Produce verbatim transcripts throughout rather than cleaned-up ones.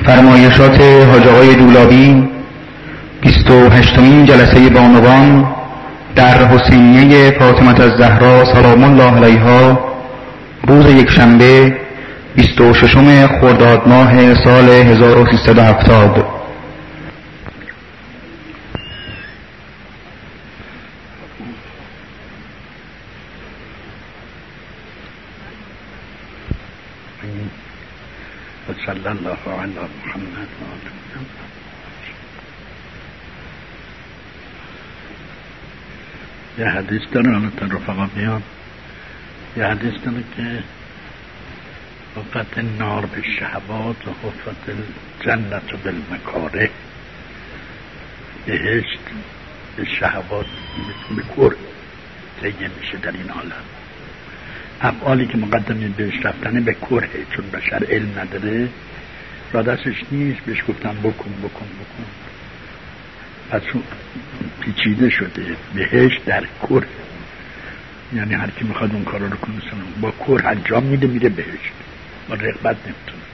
فرمایشات حاج آقای دولابی بیست و هشتمین جلسه بانوان در حسینیه فاطمه الزهرا سلام الله علیها روز یکشنبه بیست و ششم خرداد ماه سال هزار و سیصد و هفتاد. صلی الله علی محمد. یه حدیث داره، حالا تا رفقا بیان، یه حدیث داره که حفت النار به شهوات و حفت الجنت بالمکاره. بهشت به شهوات به کور تیه میشه در این عالم. افعالی که مقدمی بهش رفتنه به کره، چون بشر علم نداره، را دستش نیست، بهش گفتن بکن بکن بکن، پس پیچیده شده. بهش در کره، یعنی هر کی میخواد اون کارا رو کنه با کره انجام میده، میره بهشت، با رغبت نمیتونه.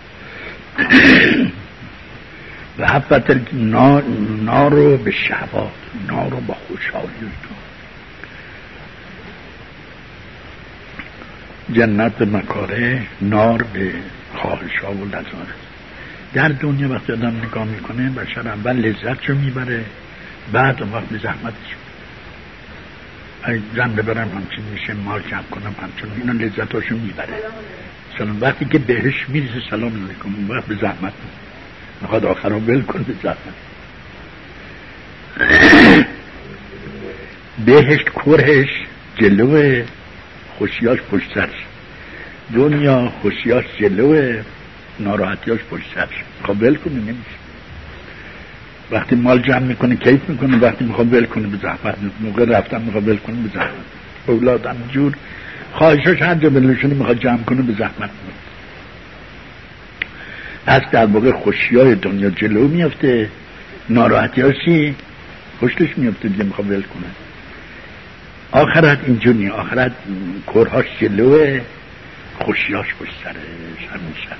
و حفت نار, نار رو به شهوات، نار رو با خوشحالی تو، جنت به مکاره، نار به خواهش‌ها و لذات. در دنیا وقتی آدم نگاه میکنه، بشر اول لذت رو میبره، بعد اون وقت به زحمتش. ای زن ببرم همچین میشه، مال جمع کنم همچین، اینا لذتاشو میبره. سلام وقتی که بهش میرسه سلام علیکم، اون وقت به زحمت میخواد آخر رو ول کن به زحمت. بهشت کرهش جلوه، خوشیاش پشت سرش. دنیا خوشیاش جلوه، ناراحتیاش پشت سرش. میخواد ول کنه نمیشه. وقتی مال جمع میکنه کیف میکنه، وقتی میخواد ول کنه به زحمت. موقع رفتن میخواد ول کنه به زحمت. اولادم جور خواهشاش هر جا بلنشونه میخواد جمع کنه به زحمت. از در واقع خوشیای دنیا جلو میفته، ناراحتیاشی پشتش میفته دیگه، میخواد ول کنه. آخرت اینجور نی، آخرت کرهاش جلوه، خوشیاش پشت سرش همیشه.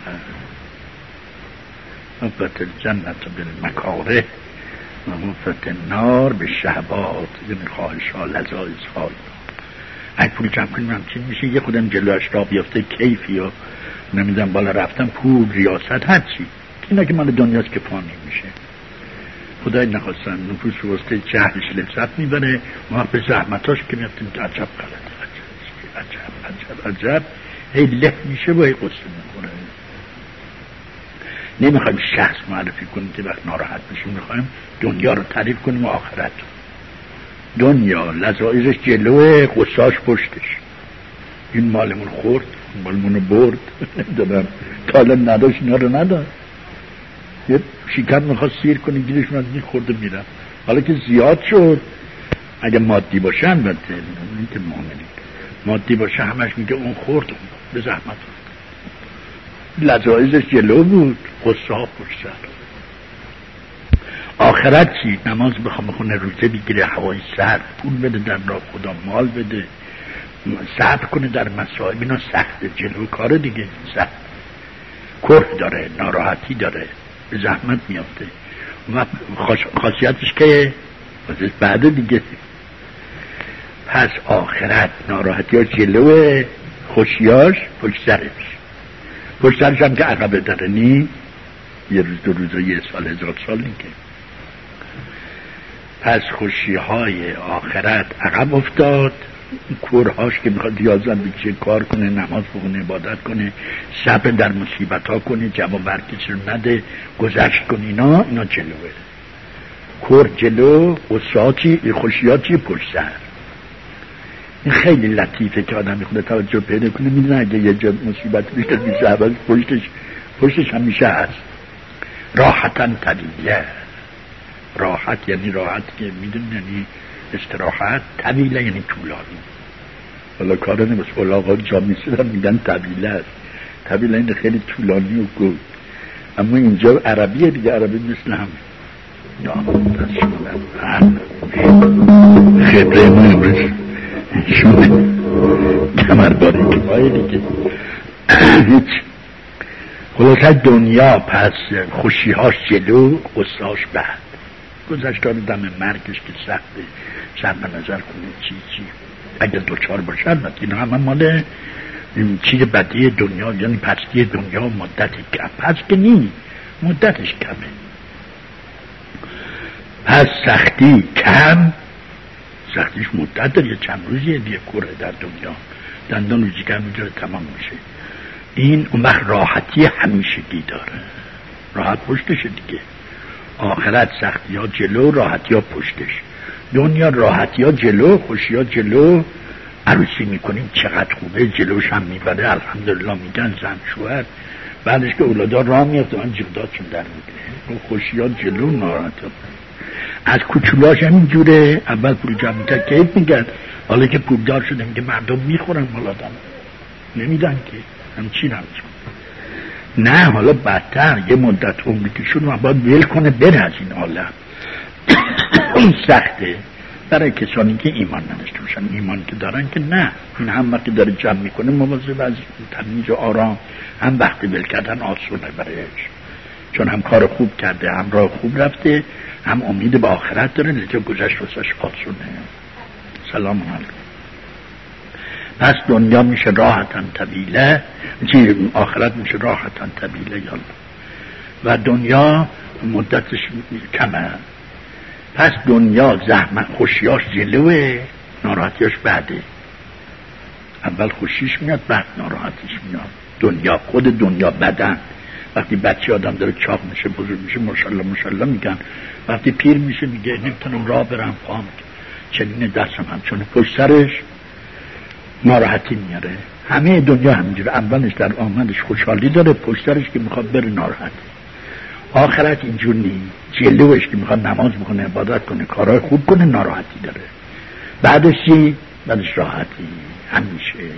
حفت الجنت بالمکاره و حفت النار به شهوات، یعنی خواهش ها، لذایز ها. اگه پول جمع کنیم همچین میشه، یه خودم جلوش را بیافته کیفی و نمیدونم بالا رفتن، پول، ریاست، هرچی اینا که مال دنیاست که پا نمیشه. خدای نخواستن نفوس رو واسطه جهلش لذت میبره، ما به زحمتاش که میفتیم عجب غلط، عجب عجب عجب هی لح میشه و هی قصه میکنه. نمیخوایم شخص معرفی کنیم که وقت ناراحت بشیم، میخوایم دنیا رو تعریف کنیم و آخرت. دنیا لذایزش جلوه، قصاش پشتش. این مالمون خورد، مالمون برد، دادم تالا نداشت، اینا رو نداشت. یه شکم میخواد سیر کنه، گیرشون از این خورده میرم. حالا که زیاد شد، اگه مادی باشه البته، این که مؤمنی مادی باشه همش میگه اون خورد به زحمت. لذایزش جلو بود، قصه ها پشت سر. آخرت چی؟ نماز بخوام بخونه، روزه بگیره، هوای سرد، پول بده در راه خدا، مال بده، صبر کنه در مسائل. اینا سخته، جلو کار دیگه سخت، کره داره، ناراحتی داره، به زحمت میافته. و خاصیتش که بعد دیگه. پس آخرت ناراحتیاش جلوه، خوشیاش پشت سرش. پشت سرش هم که عقبه داره، نی یه روز دو روز یه سال هزار سال نیگه. پس خوشیهای آخرت عقب افتاد، کورهاش که میخواد یازن بکشه، کار کنه، نماز بخونه، عبادت کنه، صبر در مصیبت ها کنه، جواب برکش رو نده، گذشت کنه، اینا اینا جلوه. کور جلو، قصاتی، خوشیاتی پشت سر. این خیلی لطیفه که آدم میخواد توجه پیدا کنه، میدونه اگه یه جا مصیبت بیشتر میشه، اول پشتش پشتش همیشه هست. راحتن طویله، راحت یعنی راحت که میدونه یعنی استراحت، طویله یعنی طولانی. حالا کار نمیست، اولاغا جا میسیدن میگن طویله است، طویله این خیلی طولانی و گود. اما اینجا عربیه دیگه، عربی مثل هم یا دست شما خبره ما امروز شونه کمر باری که بایی دیگه هیچ. خلاصه دنیا پس خوشیهاش جلو، غصهاش بعد. گذشتار دم مرگش که سخته، سر به نظر کنه چی چی اگر دوچار باشه. البته اینا همه مال چیز بدی دنیا، یعنی پستی دنیا مدتی کم. پس که نی مدتش کمه. پس سختی کم، سختیش مدت داره، چند روزیه دیگه کوره در دنیا، دندان روزی کم میجاره تمام میشه. این اون وقت راحتی همیشگی داره، راحت پشتشه دیگه. آخرت سختی ها جلو، راحتی ها پشتش. دنیا راحتی ها جلو، خوشی ها جلو. عروسی میکنیم چقدر خوبه، جلوش هم میبره الحمدلله، میگن زن شوهر. بعدش که اولادا راه میفتن جغداتشون در میگیره. خوشی ها جلو، ناراحتی ها. از کوچولاش هم اینجوره، اول پول جمع میکرد کیف میگن، حالا که پولدار شده میگه مردم میخورن مال آدم، نمیدن که همچین همچین. نه حالا بدتر، یه مدت عمری که شد و باید ول کنه بره از این عالم. اون سخته برای کسانی که ایمان نداشته باشن. ایمان که دارن که نه، این هم وقتی داره جمع میکنه مواظب از تمیز و آرام، هم وقتی ول کردن آسونه برایش، چون هم کار خوب کرده، هم راه خوب رفته، هم امید به آخرت داره، لذا گذشت واسش آسونه. سلام علیکم. پس دنیا میشه راحتن طویله، چی آخرت میشه راحتن طویله یالا. و دنیا مدتش کمه. پس دنیا زحمت خوشیاش جلوه، ناراحتیاش بعده. اول خوشیش میاد بعد ناراحتیش میاد. دنیا خود دنیا بدن. وقتی بچه آدم داره چاق میشه بزرگ میشه ماشاءالله ماشاءالله میگن، وقتی پیر میشه میگه نمیتونم راه برم، پام چنین دستم هم، چون پشت سرش ناراحتی میاره. همه دنیا همینجوره، اولش در آمدش خوشحالی داره، پشت سرش که میخواد بره ناراحت. آخرت اینجور نیست، جلوش که میخواد نماز بکنه، عبادت کنه، کارهای خوب کنه، ناراحتی داره. بعدش چی؟ بعدش راحتی همیشه.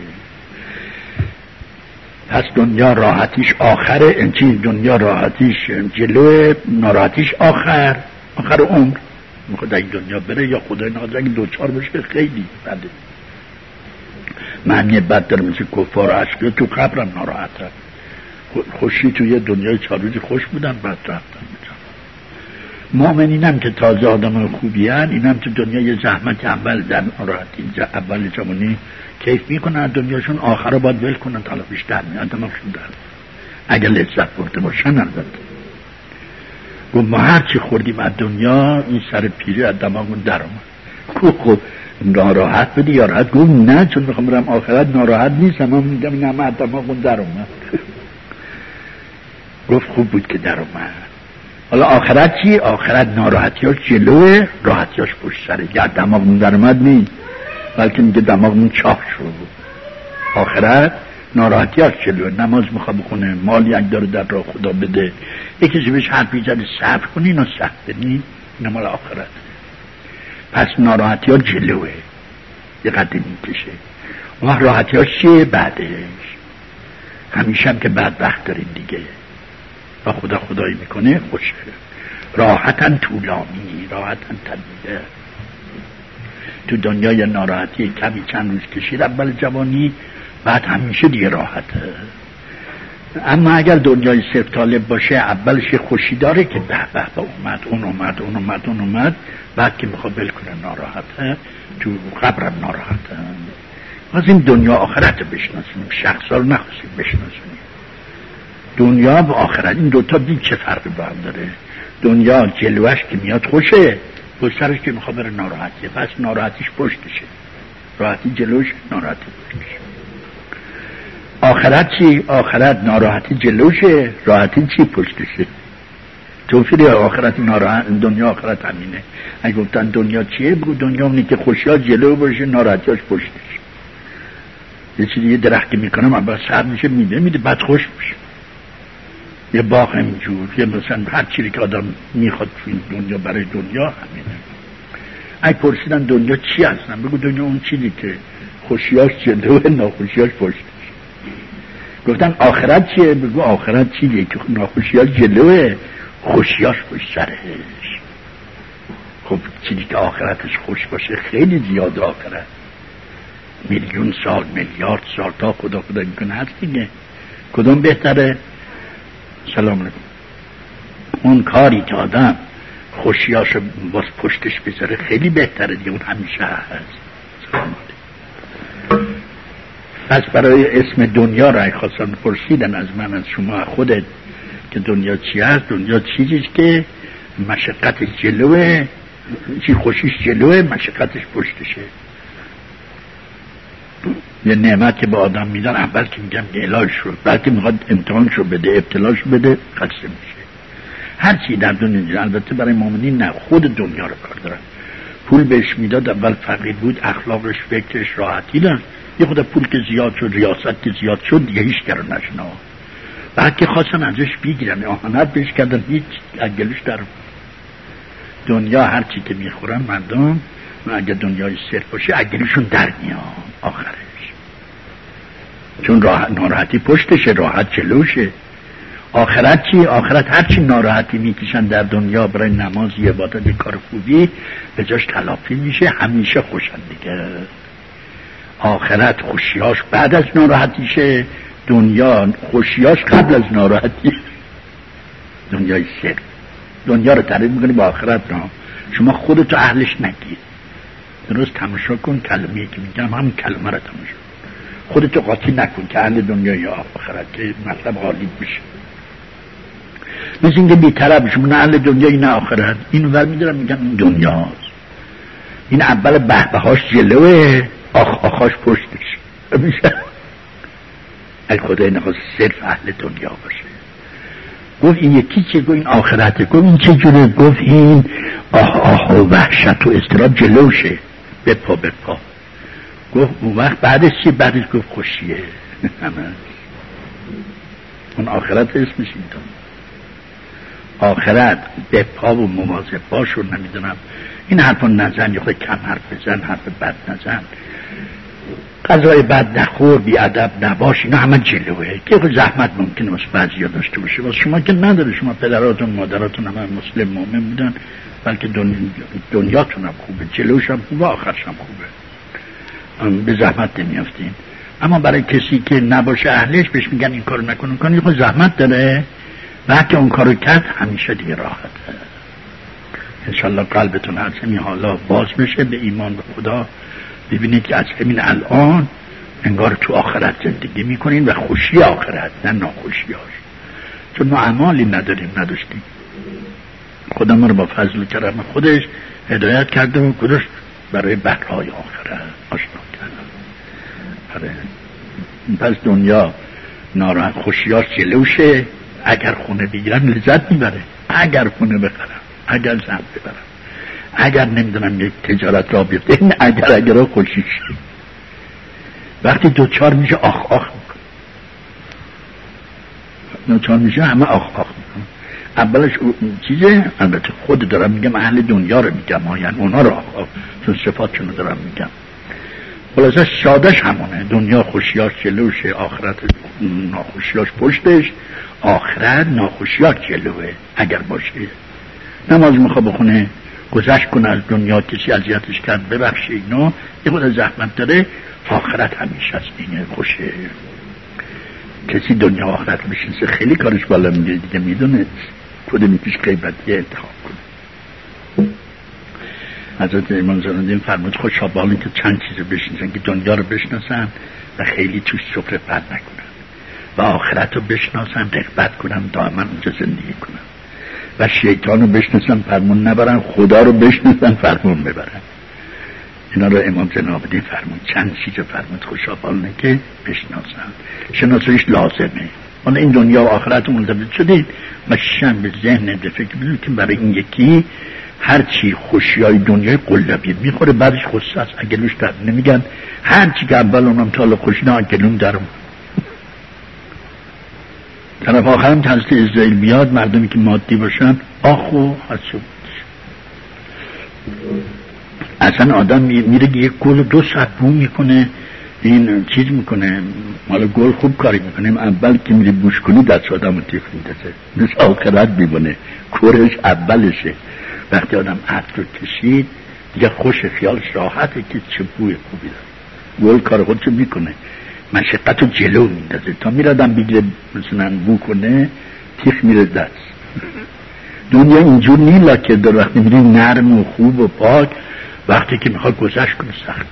پس دنیا راحتیش آخره، این دنیا راحتیش جلوه، ناراحتیش آخر، آخر عمر. میخواد این دنیا بره یا خدای نازه اگه دوچار بشه خیلی بده. معنی بد داره، مثل کفار عشقی تو قبرم ناراحتم. خوشی تو یه دنیای چهار روزی خوش بودن بعد رفتن. مؤمنین هم که تازه آدم خوبی هن، این هم تو دنیا یه زحمت اول در ناراحتی اول جوانی کیف میکنن دنیاشون، آخر باید ول کنن تا بیشتر میاد دماغشون در اگر لذت برده باشن. البته گفت ما هر چی خوردیم از دنیا این سر پیری از دماغمون در اومد. خب ناراحت بدی یا راحت؟ گفت نه، چون میخوام برم آخرت ناراحت نیستم، من میگم این همه از دماغمون در اومد. گفت خوب بود که در اومد. حالا آخرت چی؟ آخرت ناراحتیاش جلوه، راحتیاش پشت سره. یا دماغمون در اومد نیست، بلکه میگه دماغمون چاق شد. آخرت ناراحتیاش جلوه، نماز میخواد بخونه، مال یک داره در راه خدا بده، یکی بهش حرف میزنه صبر کنی، اینا سخته نی، اینا مال آخرت. پس ناراحتیاش جلوه، یه قدر میکشه. اون راحتیاش چیه؟ بعدش. همیشه هم که بعد وقت داریم دیگه، و خدا خدایی میکنه خوشه. راحتن طولانی، راحتن طویله. تو دنیای ناراحتی کمی چند روز کشید اول جوانی، بعد همیشه دیگه راحته. اما اگر دنیای صرف طالب باشه، اولش خوشی داره که به به به اومد اون اومد اون اومد اون اومد، بعد که میخواد بل کنه ناراحته، تو قبرم ناراحته. از این دنیا آخرت بشناسیم، شخصا رو نخواستیم بشناسیم. دنیا و آخرت این دوتا دید چه فرقی با هم داره. دنیا جلوش که میاد خوشه، پشت سرش که میخواد بره ناراحتیه. پس ناراحتیش پشتشه، راحتی جلوش، ناراحتی پشتشه. آخرت چی؟ آخرت ناراحتی جلوشه، راحتی چی؟ پشتشه. توفیری آخرت ناراحت، دنیا آخرت همینه. اگه گفتن دنیا چیه، بگو دنیا اونی که خوشی ها جلو باشه، ناراحتیاش پشتشه. یه چیزی یه درختی میکنم اول سر میشه میده میده بعد خوش میشه. یه باغ همینجور، یه مثلا هر چیزی که آدم میخواد تو این دنیا برای دنیا همینه. اگه پرسیدن دنیا چی هستن، بگو دنیا اون چیزی که خوشیاش جلوه، ناخوشیاش پشتش. گفتن آخرت چیه، بگو آخرت چیزی که ناخوشیاش جلوه، خوشیاش پشت سرش. خب چیزی که آخرتش خوش باشه خیلی زیاد آخرت، میلیون سال میلیارد سال تا خدا خدا میکنه هست دیگه. کدوم بهتره؟ سلام علیکم. اون کاری که آدم خوشیاشو باز پشتش بذاره خیلی بهتره دیگه، اون همیشه هست. سلام علیکم. پس برای اسم دنیا را خواستن پرسیدن از من، از شما خودت، که دنیا چی هست؟ دنیا چیزیست که مشقتش جلوه، چی خوشیش جلوه، مشقتش پشتشه. یه نعمت که به آدم میدن، اول که میگم علاج شد، بعد که میخواد امتحانشو بده، ابتلاش بده، خسته میشه. هر چی در دنیا، البته برای مؤمنین نه، خود دنیا رو کار دارن. پول بهش میداد، اول فقیر بود، اخلاقش، فکرش راحتی داشت. یه خود پول که زیاد شد، ریاست که زیاد شد، دیگه هیچ کرو نشنا. بعد که خواستن ازش بگیرن، آهانت بهش کردن، هیچ اگلش در دنیا هر چی که میخورن مردم، اگه دنیای صرف باشه اگلشون در میاد آخرش، چون راحت ناراحتی پشتشه، راحت جلوشه. آخرت چی؟ آخرت هر چی ناراحتی میکشن در دنیا برای نماز، عبادت، کار خوبی، به جاش تلافی میشه، همیشه خوشن دیگه. آخرت خوشیاش بعد از ناراحتیشه، دنیا خوشیاش قبل از ناراحتی. دنیای صرف. دنیا رو تعریف میکنی با آخرت نه. شما خودتو اهلش نگیر. درست تماشا کن کلمه‌ای که میگم، هم کلمه رو تماشا. خودتو قاطی نکن که اهل دنیا یا آخرت، که مطلب غالب بشه. مثل اینکه بی‌طرف شما نه اهل دنیا نه آخرت. اینو ور میدارم میگم این دنیاست. این اول بهبهاش جلوه، آخ آخاش پشتش. میشه ای خدای نخواست صرف اهل دنیا باشه. گفت این یکی چه؟ گفت این آخرته. گفت این چه جوره؟ گفت این آه آه و وحشت و اضطراب جلوشه، بپا بپا. گفت اون وقت بعدش چی؟ بعدش گفت خوشیه. اون آخرت اسمش این دون. آخرت بپا و مواظب باش و نمیدونم این حرفا نزن، یا خود کم حرف بزن، حرف بد نزن، غذای بد نخور، بی ادب نباش، اینا همه جلوه. که زحمت ممکنه واسه بعضیا داشته باشه، واسه شما که نداره. شما پدراتون مادراتون همه مسلم مومن بودن، بلکه دنیا دنیاتون هم خوبه، جلوش هم خوبه، آخرش هم خوبه، به زحمت نمیافتین. اما برای کسی که نباشه اهلش، بهش میگن این کارو نکن، اون کارو، خود زحمت داره. بعد که اون کارو کرد همیشه دیگه راحته. انشالله قلبتون از همین حالا باز بشه به ایمان به خدا، ببینید که از همین الان انگار تو آخرت زندگی میکنین و خوشی آخرت، نه ناخوشیاش. چون ما اعمالی نداریم، نداشتیم. خدا ما رو با فضل و کرم خودش هدایت کرده و گذاشت برای بهرهای آخرت آشنا کرده. پس دنیا ناراحت، خوشیاش جلوشه. اگر خونه بگیرن لذت میبره، اگر خونه بخرن، اگر زن ببرن، اگر نمیدونم یک تجارت را بیفته، این اگر اگر ها خوشیش. وقتی دوچار میشه آخ آخ میکنه، دوچار میشه همه آخ آخ میکنه. اولش چیزه، البته خود دارم میگم، اهل دنیا رو میگم، یعنی اونا رو آخ آخ، چون صفاتشون رو دارم میگم. خلاصه سادش همونه. دنیا خوشیاش جلوشه، آخرت ناخوشیاش پشتش. آخرت ناخوشیاش جلوه اگر باشه. نماز میخواد بخونه، گذشت کنه از دنیا، کسی اذیتش کرد ببخشه، اینو یه خود زحمت داره. آخرت همیشه از اینه خوشه. کسی دنیا آخرت بشینسه خیلی کارش بالا میگه دیگه، میدونه خود میپیش غیبتی انتخاب کنه. حضرت امام زرندین فرمود خوشا به حالی که چند چیز بشناسن، که دنیا رو بشناسن و خیلی توش سفره پرد نکنن، و آخرت رو بشناسن، رغبت کنن، دائما اونجا زندگی کنن، و شیطان رو بشناسن، فرمون نبرن، خدا رو بشناسن، فرمون ببرن. اینا رو امام جنابالدین فرمود. چند چیز فرمود خوشا به حالی که بشناسن. شناسایش لازمه. حالا این دنیا و آخرت رو ملتبط شدید، مشن به ذهن به فکر بدید که برای این یکی هرچی خوشی های دنیای قلبی میخوره، بعدش خصوص است. اگلوش در نمیگن هرچی که اول اونم تالا خوشی نه اگلون درم. طرف آخرم تنست اسرائیل بیاد، مردمی که مادی باشن آخو حسو اصلا آدم میره یک گل دو ساعت بو میکنه، این چیز میکنه، مالا گل خوب کاری میکنه، اول که میره بوش کنی دست آدم رو تیخ میدازه، مثل آخرت میبونه، کورش اولشه. وقتی آدم عطر رو کشید دیگه خوش، خیالش راحته که چه بوی خوبی داره. گل کار خودشو میکنه، مشقت رو جلو میندازه. تا میرادم بگیره مثلا بو کنه، تیخ میره دست. دنیا اینجور نیلا که در وقتی میری نرم و خوب و پاک، وقتی که میخواد گذشت کنه سخت.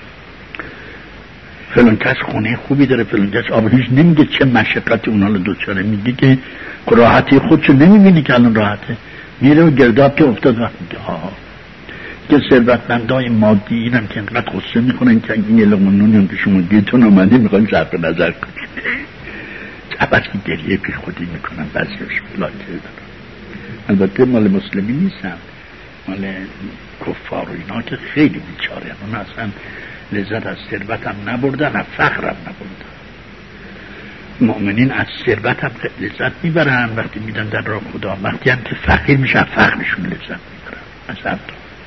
فلان کس خونه خوبی داره، فلان کس آب هیچ نمیگه چه مشقت اونا رو دوچاره، میگه که راحتی خودشو نمیبینی که الان راحته، میره و گرداب که افتاد وقت میگه آها. که ثروتمندای مادی اینم که اینقدر غصه میکنن که این لغمنونی هم که شما گیتون آمدی میخواین صرف نظر کنید، چبرکی گریه پی خودی میکنن بعضیش لاکه دارن. البته مال مسلمی نیستن، مال کفار و اینا که خیلی بیچاره هم. اون اصلا لذت از ثروت هم نبردن، از فقر هم نبردن. مؤمنین از ثروت هم لذت میبرن وقتی میدن در راه خدا، وقتی هم که فقیر میشن فقرشون لذت میبرن. اصلا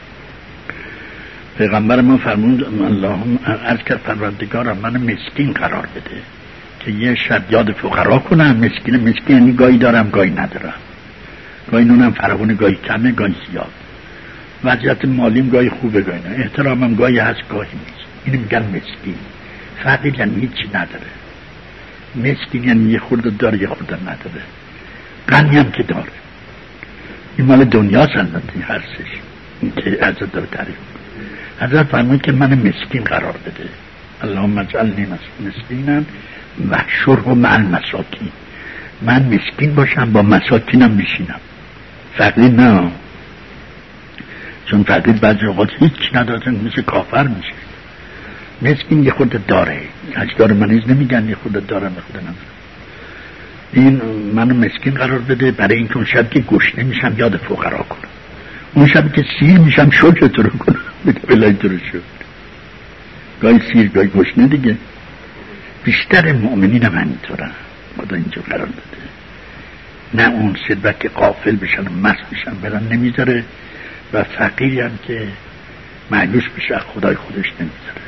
پیغمبر ما فرمود اللهم عرض کرد پروردگارم من مسکین قرار بده که یه شب یاد فقرا کنم. مسکین مسکین یعنی گاهی دارم گاهی ندارم، گاهی نونم فراوونه گاهی کمه گاهی زیاد، وضعیت مالیم گاهی خوبه گاهی نه، احترامم گاهی هست گاهی نیست. اینو میگن مسکین. فقیر یعنی هیچی نداره، مسکین یعنی یه خورده داره یه خورده نداره، غنی هم که داره. این مال دنیاست البته هرسش، این که حضرت داره تعریف. حضرت فرمود که من مسکین قرار بده، اللهم اجعلنی مسکینا و شرب مع المساکین، من مسکین باشم با مساکینم بشینم. فقیر نه، چون فقیر بعضی اوقات هیچ نداره مثل کافر میشه. مسکین یه خورده داره، اجدار منیز نمیگن یه خورده داره میخورده نداره. این منو مسکین قرار بده برای اینکه اون شب که گشنه میشم یاد فقرا کنم، اون شب که سیر میشم شکر تو رو کنم، بگه بلای تو رو شکر. گاهی سیر گاهی گشنه دیگه. بیشتر مؤمنین هم همینطورن، خدا اینجا قرار بده. نه اون ثروت که غافل بشن و مست بشن برن نمیذاره، و فقیری هم که مایوس بشه خدای خودش نمیذاره.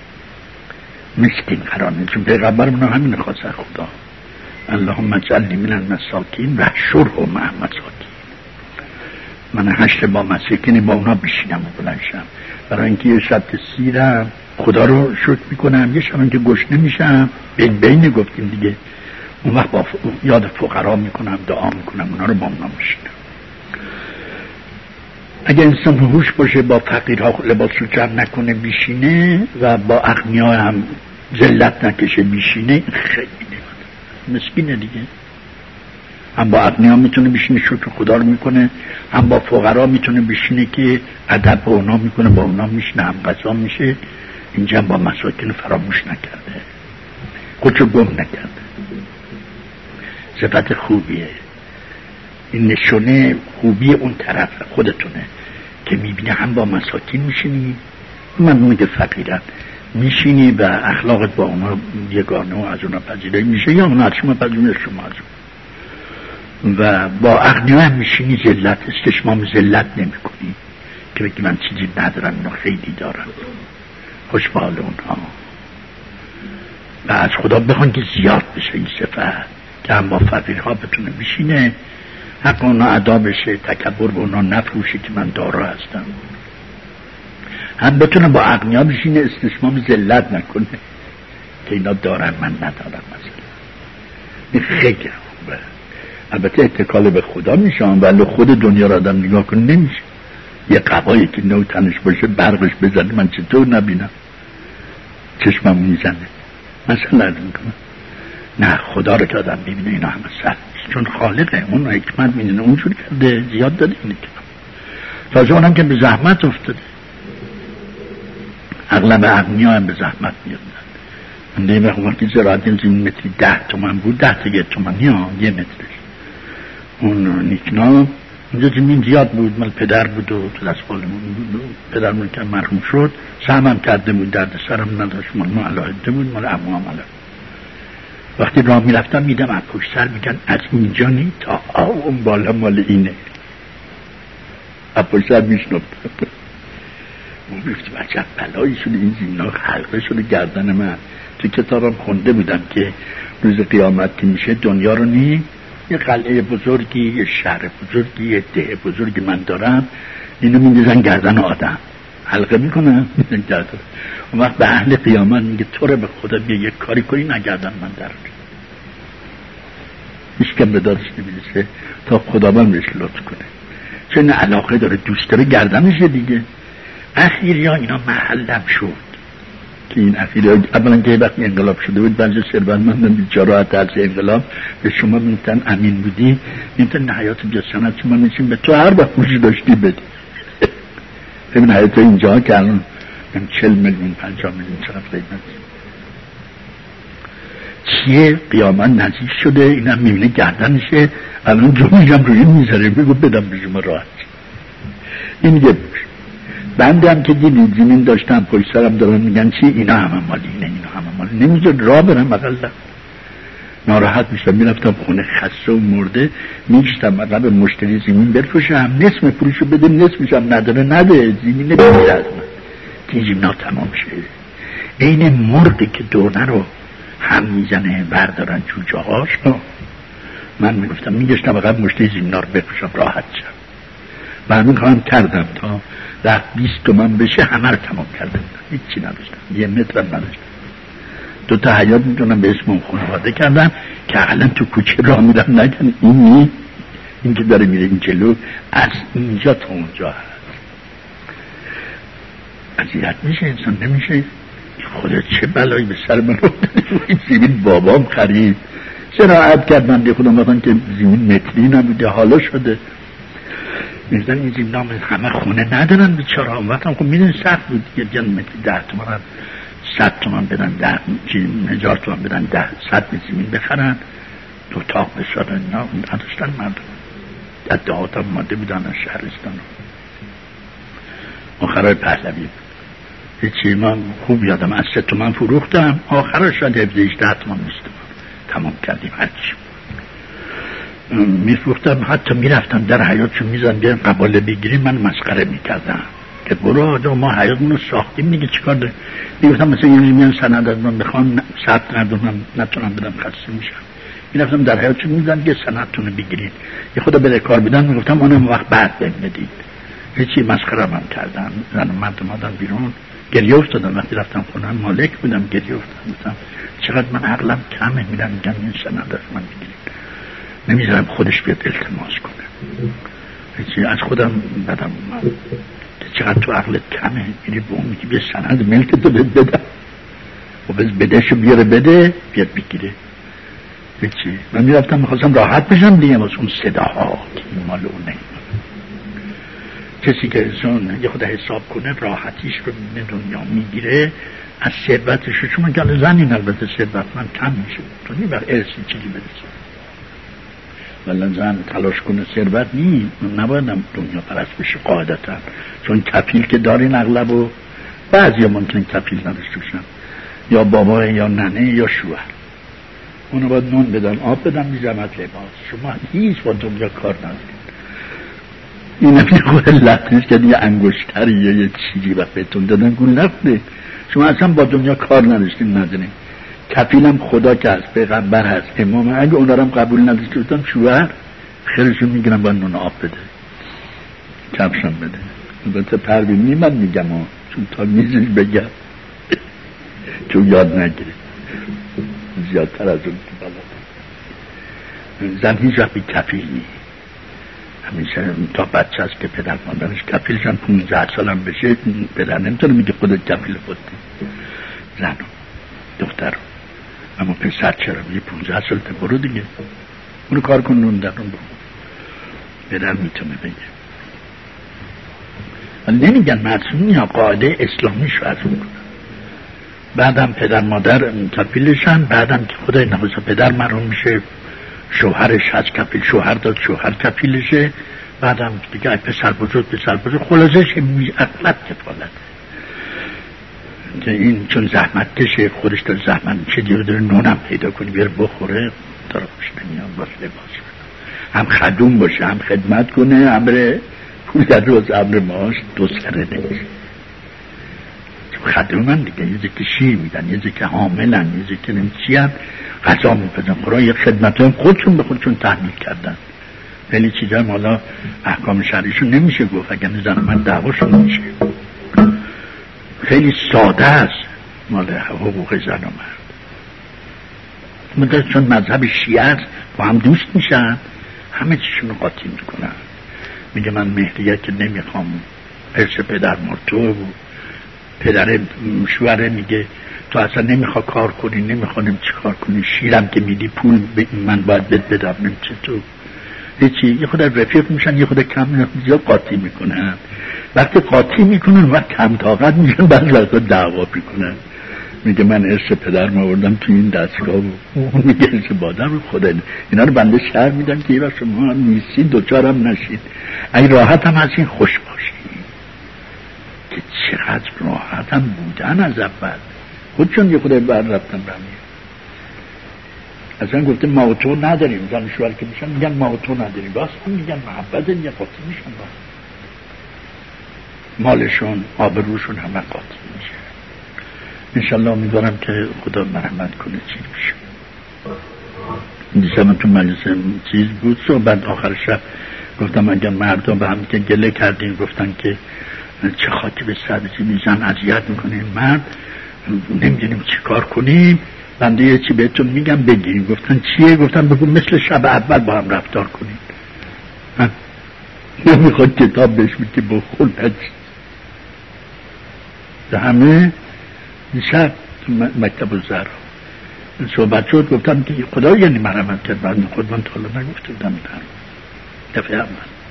مسکین قرار نمیده، چون پیغمبرمون همین خواست از خدا، اللهم اجعلنی من المساکین و احشرهم مع المساکین، من هشت با مساکین با اونا بشینم و بلنشم، برای اینکه یه شب که سیرم خدا رو شکر میکنم، یه شب که گشنه میشم بین بین گفتیم دیگه، اون وقت با یاد فقرا میکنم، دعا میکنم، اونا رو با اونا میشینم. اگر انسان هوش باشه با فقیرها لباس رو جمع نکنه بیشینه و با اغنیا هم ذلت نکشه بیشینه، خیلی مسکینه دیگه. هم با اغنیا میتونه بیشینه شکر خدا رو میکنه، هم با فقرا میتونه بیشینه که ادب با اونا میکنه، با اونا میشینه، هم غذا میشه. اینجا با مساکین فراموش نکرده، خودشو گم نکرده. صفت خوبیه این، نشونه خوبی اون طرف خودتونه که میبینی هم با مساکین میشینی، من میگه فقیرن میشینی و اخلاقت با اونا یگانه و از اونا پذیرایی میشه، یا اونا از شما پذیرایی شما از اون. و با اغنیا هم میشینی ذلت استشمام ذلت نمی کنی که بگی من چیزی ندارم اونا خیلی دارم، خوشبال اونها. و از خدا بخوان که زیاد بشه این صفت که هم با فقیرها بتونه بشینه، حق اونا ادا بشه، تکبر به اونا نفروشه که من دارا هستم، هم بتونه با اغنیا بشینه استشمام ذلت نکنه که اینا دارن من ندارم. مثلا این خیلی خوبه. البته اتکال به خدا میشه، ولی خود دنیا را آدم نگاه کنه نمیشه. یه قبایی که نو تنش باشه برقش بزنه من چطور نبینم، چشمم میزنه مثلا میکنم. نه، خدا رو که آدم ببینه اینا همه سر، چون خالقه، اون حکمت میدونه، اونجور کرده زیاد داده اینه که تازه اونم که به زحمت افتاده. اغلب اغنیا هم به زحمت میاردن. من دیگه وقتی زراعت زمین متری ده تومن بود، ده تا یه تومنی ها یه مترش. اون نیکنا اونجا زمین زیاد بود، مال پدر بود و تو دست بالمون بود. پدر من که مرحوم شد سهمم کرده بود، درد سرم نداشت، مال ما علاهده بود، مال عمو هم علاهده. وقتی راه میرفتم میدم از پشت سر میگن از اینجا نی تا اون بالا مال اینه، از پشت سر میشنفتم. من گفتم عجب بلایی شده این زینا حلقه شده گردن من. تو کتابم خونده بودم که روز قیامت که میشه دنیا رو نی یه قلعه بزرگی، یه شهر بزرگی، یه ده بزرگی من دارم، اینو میندازن گردن آدم، حلقه میکنن میندازن گردن. اون وقت به اهل قیامت میگه تو رو به خدا بیا یک کاری کنی نگردن من در هیچ کم به دادش نمیرسه تا خداوند بهش لطف کنه، چون علاقه داره، دوست داره، گردنشه دیگه. اخیری ها اینا محلم شد که این اخیری ها اولا که وقتی انقلاب شده بود بعضی ثروتمندان بیچاره از طرز انقلاب به شما میگفتن امین بودی، میگفتن حیات بیا سند شما میشیم به تو هر وقت خوشی داشتی بدی. ببین حیات اینجا که الان چل میلیون پنجاه میلیون چقدر قیمت چیه؟ قیامت نزدیک شده، اینم میبینه گردنشه، الان جمعیشم روی میذاره بگو بدم به شما راحت. این یه بوش بنده هم که دیدید زمین داشتم پشت سرم دارن میگن چی؟ اینا همه مالی، نه اینا همه مالی، نمیذار راه برم اقلا ناراحت میشم. میرفتم خونه خسته و مرده میگشتم عقب مشتری زمین برفشم، نصف پولشو بده، نصفشم نداره نده، زمین نمیگیره از من. دیجیم نا تمام شده. این مرغی که دونه رو هم میزنه بردارن جوجه هاش، من میگفتم میگشتم عقب مشتری زمین رو بفروشم راحت شم. و همین کارم کردم تا در بیست تومن بشه همه رو تمام کردم، هیچی نداشتم، یه مترم نداشتم. دو تا حیات میتونم به اسم خانواده کردم که الان تو کوچه راه میرم نگن این نی این که داره میره این جلو از اینجا تا اونجا هست. اذیت میشه انسان، نمیشه خودت چه بلایی به سر من رو این زمین بابام خرید زراعت کرد، من دی خودم بودن که زمین متری نبوده حالا شده. میزدن این زمین نام همه خونه ندارن بیچاره هم وقت هم خب میدن سخت بود دیگه، بیان متری ده تومن صد تومن بدن، ده هزار تومن بدن، ده صد زمین بخرن دو تاق بسادن. نه نداشتن مردم، در دهات هم ماده بودن از شهرستان آخرای پهلوی هیچی. من خوب یادم از سه تومن فروختم، آخرش شد هفده هجده تومن نیستم، تمام کردیم هرچی میفروختم. حتی میرفتم در حیاتشون میزن بیان قباله بگیریم، من مسخره میکردم که برو آجا ما حیاتمون رو ساختیم میگه چیکار داره. میگفتم مثلا یه میان سند از من بخوام ثبت ندونم نتونم بدم خسته میشم. میرفتم در حیاتشون میزن که سندتون رو بگیرید، یه خدا بده کار بدن، میگفتم اونم وقت بعد بدید. هیچی مسخره من کردم. زن مردم آدم بیرون گریه افتادم وقتی رفتم خونم، مالک بودم گریه افتادم، گفتم چقدر من عقلم کمه، میرم میگم این سند از من بگیرید، نمیذارم خودش بیاد التماس کنه. هیچی از خودم بدم چقدر تو عقلت کمه، میری به اون میگی بیا سند ملک تو بد بدم و بز بدهشو بیاره بده بیاد بگیره. هیچی من میرفتم میخواستم راحت بشم دیگه واسه اون صداها که این مال اونه. کسی که انسان یه خود حساب کنه راحتیش رو من دنیا میگیره از ثروتش. چون که زنین البته ثروت من کم میشه تو نی بر ارسی چیزی برسه، ولی زن تلاش کنه ثروت نی نبایدم دنیا پرست بشه قاعدتا، چون کفیل که دارین اغلب و بعضی ها ممکن کفیل نداشته باشن، یا بابا یا ننه یا شوهر، اونو باید نون بدن آب بدن میزمت لباس. شما هیچ با دنیا کار ندارید. این هم یه خود لطنیست که دیگه انگشتریه یه چیزی وقت بهتون دادن گول نکنه. شما اصلا با دنیا کار نداشتین ندارین. کفیلم خدا که از پیغمبر هست امام، اگه اونا رو هم قبول نداشته بودم شوهر خیرشون میگیرم باید نون آب بده کفشم بده. البته پروینی من میگم ها، چون تا میزش بگم چون یاد نگیره زیادتر از اون که بلد. زن هیچ وقت بی کفیل نی، همیشه تا بچه هست که پدر مادرش کفیلشن. پونزده سالم بشه پدر نمیتونه میگه خودت کفیل خودت. زن دختر اما پسر چرا میگه پونزده سال تا برو دیگه اونو کار کن نون در اون برو. پدر میتونه بگه ولی نمیگن معصومی یا قاعده اسلامی شو از اون کنن. بعدم پدر مادر کفیلشن، بعدم که خدای نخواسته پدر محروم میشه شوهرش از کفیل شوهر داد شوهر کفیلشه، بعدم دیگه پسر بزرگ پسر بزرگ خلاصش اغلب کفالت که این چون زحمت کشه خودش داره زحمت چه دیگه داره نونم پیدا کنی بیاره بخوره داره خوش نمیان باشه لباس هم خدوم باشه هم خدمت کنه، هم بره پول در روز امر ماش دو سره نمیشه. خدوم من دیگه یه که شیر میدن، یه که حاملن، یه که نمیچی هم غذا میپزن قرآن یک خدمت هم خودشون به خودشون تحمیل کردن. خیلی چیزا هم حالا احکام شرعیشون نمیشه گفت، اگر نزن من دعواشون نمیشه. خیلی ساده است مال حقوق زن و مرد. مدرس چون مذهب شیعه است با هم دوست میشن، همه چیشون رو قاطی میکنن. میگه من مهریت که نمیخوام، ارث پدر مرتو. پدر شوهره میگه تو اصلا نمیخوا کار کنی، نمیخوانیم چی کار کنی، شیرم که میدی پول من باید بد بدم. نمیشه تو هیچی. یه خود رفیق میشن، یه خود کم زیاد قاطی میکنن. وقتی قاطی میکنن وقت کم طاقت میشن، بعد وقتا دعوا میکنن. میگه من ارث پدر ما آوردم تو این دستگاه و اون میگه ارث مادر رو. خدا اینا رو بنده شهر میدم که اینا شما هم نیستید دوچارم نشید. اگه راحت هم هستین خوش باشید که چقدر راحت هم بودن از اول. خودشون یه خود بر رفتن برمی اصلا گفته ما و تو نداریم. زن شوهر که میشن میگن ما و تو نداریم، باز هم میگن محبت یه قاطی میشن، باز مالشون آبروشون همه قاطی میشه. انشالله امیدوارم که خدا مرحمت کنه. چی میشه دیشب من تو مجلس چیز بود، صحبت آخر شب گفتم اگر مردم به هم که گله کردین گفتن که چه خاطی به سرچی میزن اذیت میکنه این مرد، نمیدونیم چی کار کنیم، بنده یه چی بهتون میگم بگیم. گفتن چیه؟ گفتم بگو مثل شب اول با هم رفتار کنیم. نمیخواد کتاب بهش میگه بخور نجید. همه دیشب تو مکتب الزهرا صحبت شد، گفتم که خدا یعنی مرحمت کرد. بعد خود من تا حالا نگفته بودم در دفعه اول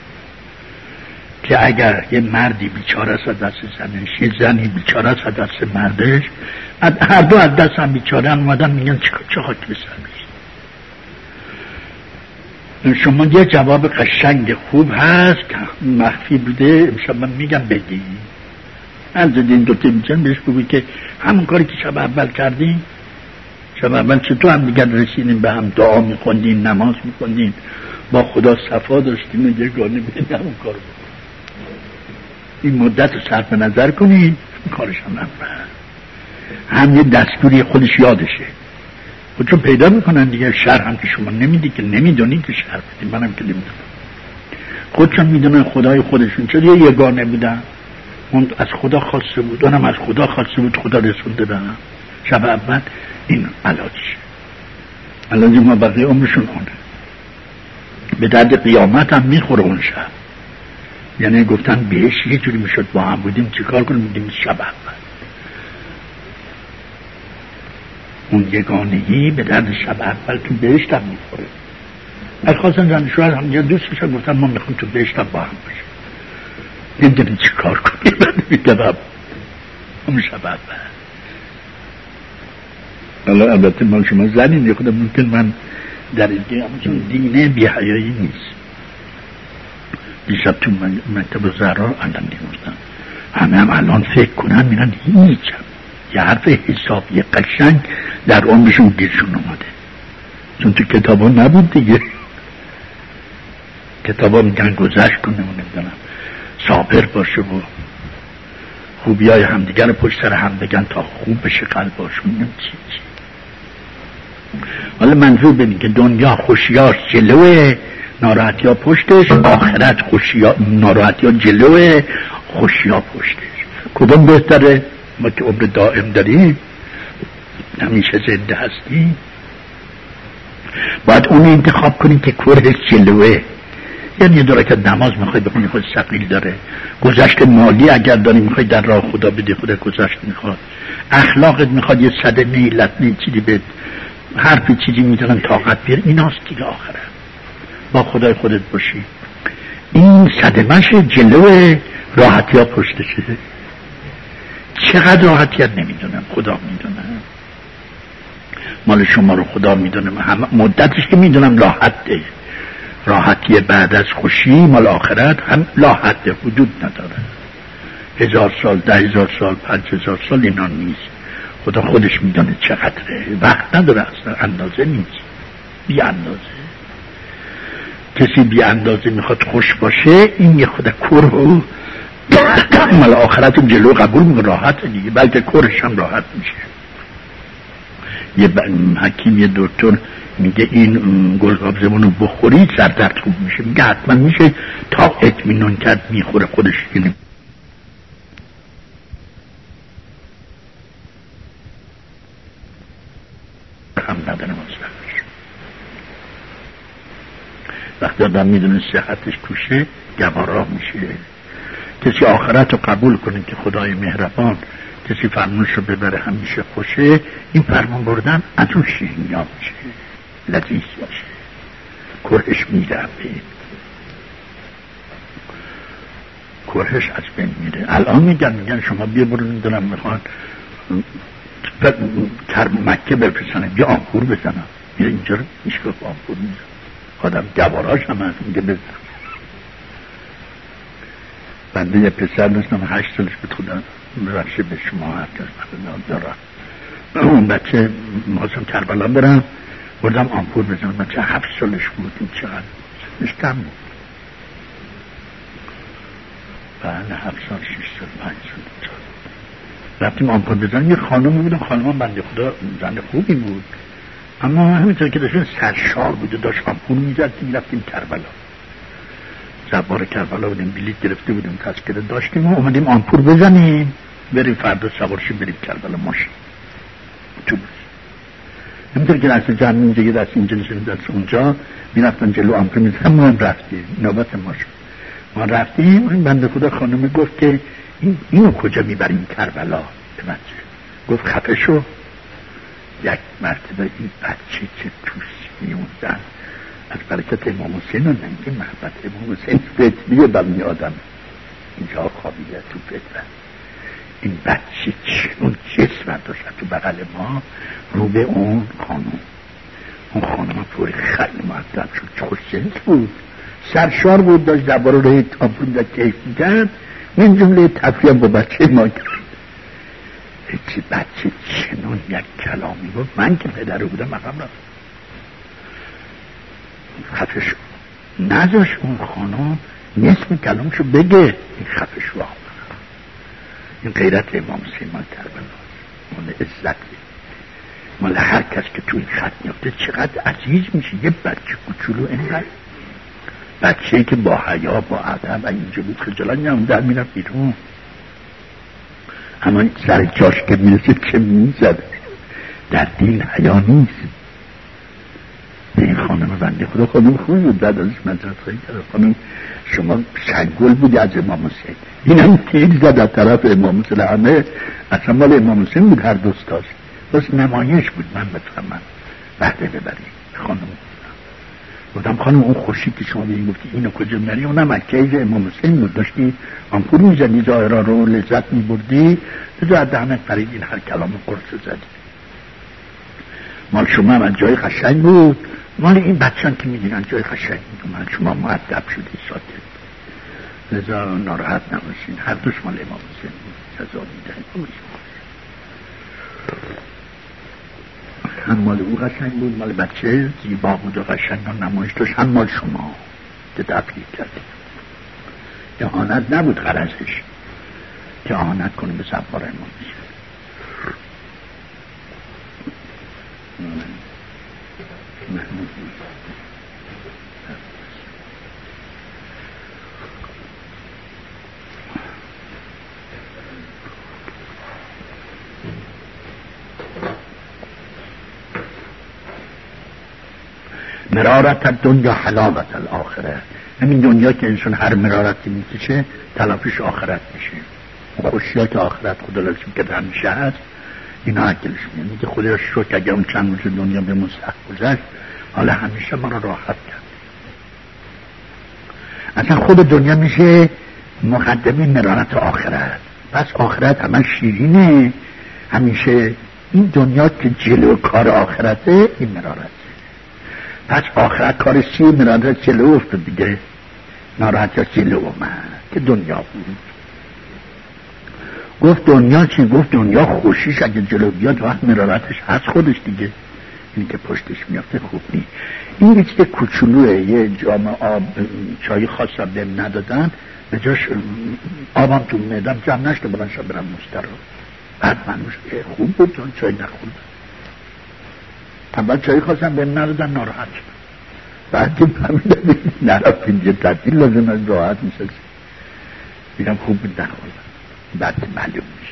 که اگر یه مردی بیچاره است از دست زنش، یه زنی بیچاره است از دست مردش، هر دو از دست هم بیچاره هم اومدن میگن چه خاک به سر میشه. شما یه جواب قشنگ خوب هست که مخفی بوده، امشب من میگم بگی از این دوتا میچن بهش بگوی که همون کاری که شب اول کردیم، شب اول چطور هم دیگر رسیدیم به هم، دعا میخوندیم، نماز میخوندیم، با خدا صفا داشتیم و یگانه بودیم، همون کار بود. این مدت رو صرف نظر کنیم، کارش هم نبود. هم یه دستوری خودش یادشه، خودشون پیدا میکنن دیگه. شر هم که شما نمیدی که نمیدونی که شر بدیم، منم که نمیدونم. خودشون میدونن خدای خودشون چه یه یگانه بودن، اون از خدا خواسته بود، اونم از خدا خواسته بود، خدا رسونده به هم. شب اول این علاجشه. علاج ما بقیه عمرشون اونه، به درد قیامت هم میخوره اون شب. یعنی گفتن بهش یه جوری میشد با هم بودیم چیکار کنیم، بودیم شب اول. اون یگانگی به درد شب اول تو بهشت هم میخوره. از خواستن زن شوهر هم یه دوست میشن، گفتن ما میخوام تو بهشت هم با هم باشیم، نمیدونیم چی کار کنیم. میدونم اون شب اول. حالا البته مال شما زنین یه خودم ممکن من در اینکه چون دینه بی‌حیایی نیست. دیشب تو مکتب الزهرا الان نمیدونم همه هم الان فکر کنن میرن هیچ هم یه حرف حسابی قشنگ در عمرشون گیرشون اومده، چون تو کتاب ها نبود دیگه. کتاب ها میگن گذشت کنه و نمیدونم صابر باشه و خوبی های همدیگر رو پشت سر هم بگن تا خوب بشه قلباشون. نمیم چی چی حالا منظور ببین که دنیا خوشیاش جلوه، ناراحتی ها پشتش، آخرت خوشیا ناراحتی ها جلوه، خوشی ها پشتش. کدوم بهتره؟ ما که عمر دائم داریم، همیشه زنده هستیم، باید اون انتخاب کنیم که کورش جلوه. یعنی یه دوره که نماز میخوای بخونی خود ثقیل داره، گذشت مالی اگر داری میخوای در راه خدا بدی، خدا گذشت میخواد، اخلاقت میخواد یه صدمه لطمه چیزی به حرفی چیزی میدونن طاقت بیاره، ایناست دیگه. آخره با خدای خودت باشی، این صدمهش جلو، راحتی ها پشتشه. چقدر راحتیت نمیدونم، خدا میدونم، مال شما رو خدا میدونم. هم مدتش که میدونم راحته، راحتی بعد از خوشی مال آخرت هم راحته، وجود نداره. هزار سال، ده هزار سال، پنج هزار سال اینا نیست. خدا خودش میدونه چقدره، وقت نداره اصلا، اندازه نیست، بی اندازه. کسی بی اندازه میخواد خوش باشه، این یه خود کره مال آخرت جلو قبول میکنه، راحت دیگه، بلکه کرش هم راحت میشه. یه حکیم، یه دکتر میگه این گلگاب زمون رو بخوری سردرد خوب میشه، میگه حتما میشه، تا اطمینان کرد میخوره خودش. اینه هم ندارم اصلا. وقتی آدم میدونه صحتش توشه گوارا میشه. کسی آخرت رو قبول کنه که خدای مهربان کسی فرمونش رو ببره همیشه خوشه، این فرمون بردن از اون شیرینی‌ها میشه، لذیذ میشه، کرهش میره، کرهش از بین میره. الان میگن میگن شما بیا برو میدونم میخوان تر مکه بفرستنه بیا آنکور بزنم، میره اینجا رو میشه که آنکور میزن، آدم گواراش هم از میگه بزن. بنده یه پسر داشتم هشت سالش بود، خدا ببخشه به شما هرکس مقدار دارم، اون بچه مازم کربلا برم بردم آنکور بزنم، بچه هفت سالش بود، این چقدر سنش کم بود، بله هفت سال شیش سال پنج سال رفتیم آنکور بزنم. یه خانم بودم، خانم بنده خدا زن خوبی بود، اما همینطور که داشتیم سرشار بود و داشت آنکور میزد که میرفتیم کربلا، زبار کربلا بودیم، بلیط گرفته بودیم، تذکره داشتیم و اومدیم آنکور بزنیم بریم فردا سوارشیم بریم کربلا ماشین تو بود. همینطور که دست جمع اینجا یه دست اینجا نشونیم دست اونجا میرفتن جلو آنکور میزنم، ما هم رفتیم، نوبت ما شد ما رفتیم. این بنده خدا خانم گفت که این اینو کجا میبریم کربلا؟ به بچه گفت خفه شو. یک مرتبه این بچه که توش میوندن از برکت امام حسین رو نمیگه محبت امام حسین فتریه بلنی آدم اینجا خوابیده تو فتره. این بچه چون جسم داشت تو بغل ما رو به اون خانم، اون خانم طوری خیلی مؤدب شد، چه خوش جنس بود، سرشار بود، داشت درباره رو تابون در کیف میکرد. من جمله تفریح با بچه ما کرد، چه بچه چنون یک کلامی بود، من که پدر بودم مقام رفت خفه شو، نذاش اون خانم نصف کلامشو بگه، این خفه شو آقا. این غیرت امام حسین مال کربلاست، مال عزتی، مال هر کس که تو این خط میفته چقدر عزیز میشه. یه بچه کوچولو اینقدر بچه‌ای که با حیا با ادب اینجا بود خجالت نمی‌کشید در میرفت بیرون، اما سر جاش که میرسه چه میزد، در دین حیا نیست. این خانم بنده خدا خانم خوبی بود، بعد ازش مدرسه خیلی کرد، خانم شما شنگل بودی از امام حسین، این هم تیر زد از طرف امام حسین، همه اصلا مال امام حسین بود هر دوستاش، بس نمایش بود من بفهمم وحده ببریم. خانم بودم خانم اون خوشی که شما بگیم گفتی اینو کجا میبری، اونم مکه امام حسین بود، داشتی آنکور میزدی ظاهرا رو لذت میبردی، تو از دهنت فرید این هر کلام قرص زدی. مال شما هم جای قشنگ بود، مال این بچه‌ان که میدونن جای قشنگ بود، من شما مؤدب شدی ساکت، لذا ناراحت نباشین، هر دوش مال امام حسین بود، جزا میدهیم. هم مال او قشنگ بود، مال بچه زیبا بود و قشنگ و نمایش داشت، هم مال شما که تبلیغ کردید. اهانت نبود غرضش که اهانت کنه به زبار امام حسین. مرارت دنیا حلاوت الاخره، همین دنیا که انسان هر مرارتی میکشه تلافیش آخرت میشه. خوشی ها که آخرت خدا لازم که همیشه هست، اینا عقلش میاد میگه خدا شکر اگر اون چند روز دنیا به مستحق گذشت حالا همیشه ما رو راحت کرد. اصلا خود دنیا میشه مقدمه مرارت آخرت، پس آخرت همه شیرینه، همیشه این دنیا که جلو کار آخرته این مرارت، پس آخرت کار سی مرارت جلو افتاد دیگه، ناراحت جلو اومد که دنیا بود. گفت دنیا چی؟ گفت دنیا خوشیش اگه جلو بیاد وقت مرارتش هست خودش دیگه، این که پشتش میافته خوب نیست. این یه چیز کوچولوه، یه جام آب چای خاص هم بهم ندادن، به جاش آبم تو معدم جمع نشده بلند شد برم مستر رو، بعد من خوب بود چون چای نخوردم، اول چای خواستم بهم ندادن ناراحت شد، بعد که فهمیدم نرفتیم یه تعطیل لازم از راحت میشه میگم خوب بود نخوردم، بعد معلوم میشه.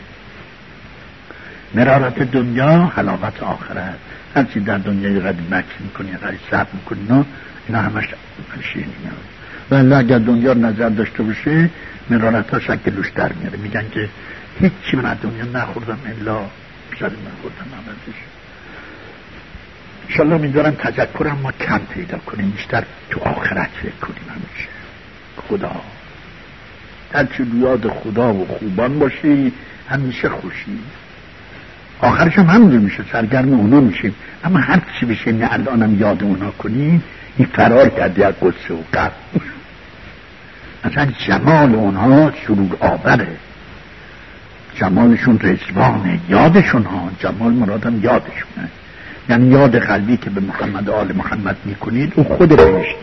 مرارت دنیا حلاوت آخرت، هرچی در دنیا یه قدر مکس میکنی یه قدر صبر میکنی نه اینا همش شیرینی ولی اگر دنیا نظر داشته باشه مرارت ها شکلوش در میاره. میگن که هیچی من از دنیا نخوردم الا بیشتر من خوردم عوضش. انشالله میدارم تذکرم ما کم پیدا کنیم، بیشتر تو آخرت فکر کنیم. همیشه خدا هرچی یاد خدا و خوبان باشی همیشه خوشی، آخرش هم همون میشه، سرگرم اونا میشیم. اما هر چی بشه نه الانم یاد اونا کنی این فرار کرده از قصه و غم. اصلا جمال اونها سرور آوره، جمالشون رضوانه، یادشون ها جمال مرادم یادشونه، یعنی یاد قلبی که به محمد آل محمد میکنید اون خود بهشته،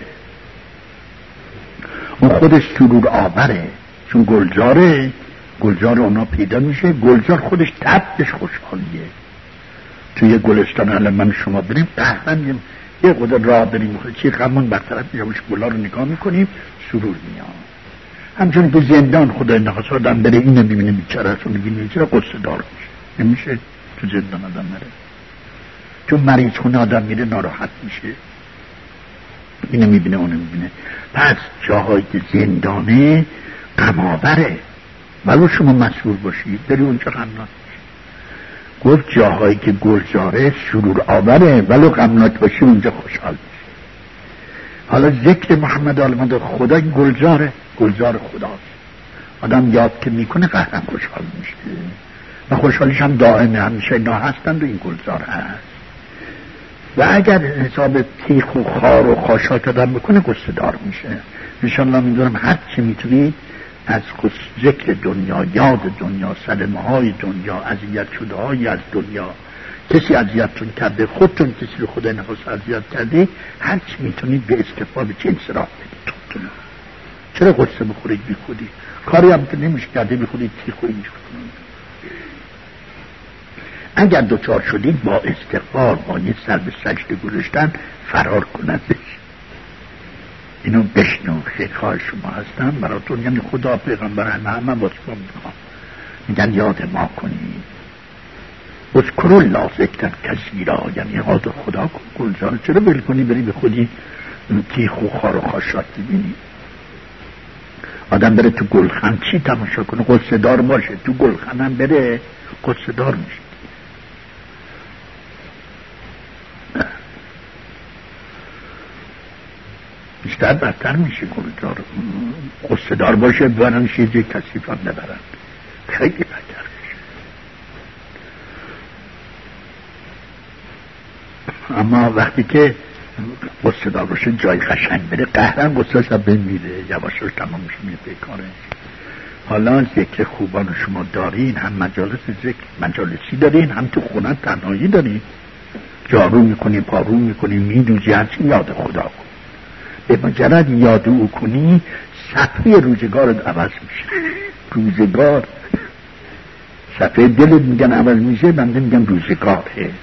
اون خودش سرور آوره. چون گلزاره، گلزار اونا پیدا میشه، گلزار خودش طبعش خوشحالیه. توی گلستان الان من شما بریم قهرن یه قدر راه بریم چی غمون برطرف میشه، گلا رو نگاه میکنیم سرور میاد. همچون که زندان خدای نخواست آدم بره اینو میبینه بیچاره است و میبینه چرا قصه دار میشه، نمیشه تو زندان آدم بره. چون مریض خونه آدم میره ناراحت میشه، اینو میبینه اونو میبینه. پس جاهایی که زندانه غم‌آوره، ولو شما مسرور باشید بری اونجا غمناک. گفت جاهایی که گلزاره سرور آوره، ولو غمناک باشی اونجا خوشحال میشه. حالا ذکر محمد آل محمد خدا گلزاره، گلزار خداست. آدم یاد که میکنه قهرم خوشحال میشه و خوشحالیش هم دائمه، همیشه اینا هستند و این گلزار هست. و اگر حساب تیخ و خار و خاشاک آدم میکنه قصه دار میشه. انشالله میدونم هر چی میتونید از ذکر دنیا، یاد دنیا، صدمه های دنیا، اذیت شده های از دنیا، کسی اذیتتون کرده، خودتون کسی رو خدا نخواست اذیت کرده، هر چی میتونید به استفاده به چه انصراف بدید. چرا قصه بخورید بی خودی؟ کاری هم که نمیشه کرده بی خودید تیخ و اینجور کنید. اگر دوچار شدید با استغفار، با یه سر به سجده گذاشتن فرار کندش. اینو بشنو، خیلی شما هستم براتون، یعنی خدا پیغمبر همه همه واسه میخوام میگن یاد ما کنید. اذکروا الله ذکرا کثیرا، یعنی یاد خدا کن. گلزار چرا بل کنی بری به خودی تیخ و خار و خاشاک ببینی؟ آدم بره تو گلخن چی تماشا کنه؟ قصه دار باشه تو گلخن هم بره قصه دار میشه. بیشتر بدتر میشه. گلزار قصه دار باشه ببرن چیزی کثیفان نبرن، خیلی بدتر میشه. اما وقتی که قصه دار باشه جای قشنگ بره، قهرن قصه شب بمیره، یواشاش تمام میشه میره کاره. حالا ذکر خوبان شما دارین، هم مجالس ذکر مجالسی دارین، هم تو خونه تنهایی دارین، جارو میکنی، پارو میکنی، میدوزی، هرچی یاد خدا کن. به مجرد یاد او کنی صفحه روزگارت عوض میشه. روزگار صفحه دلت میگن عوض میشه، بنده میگم روزگاره.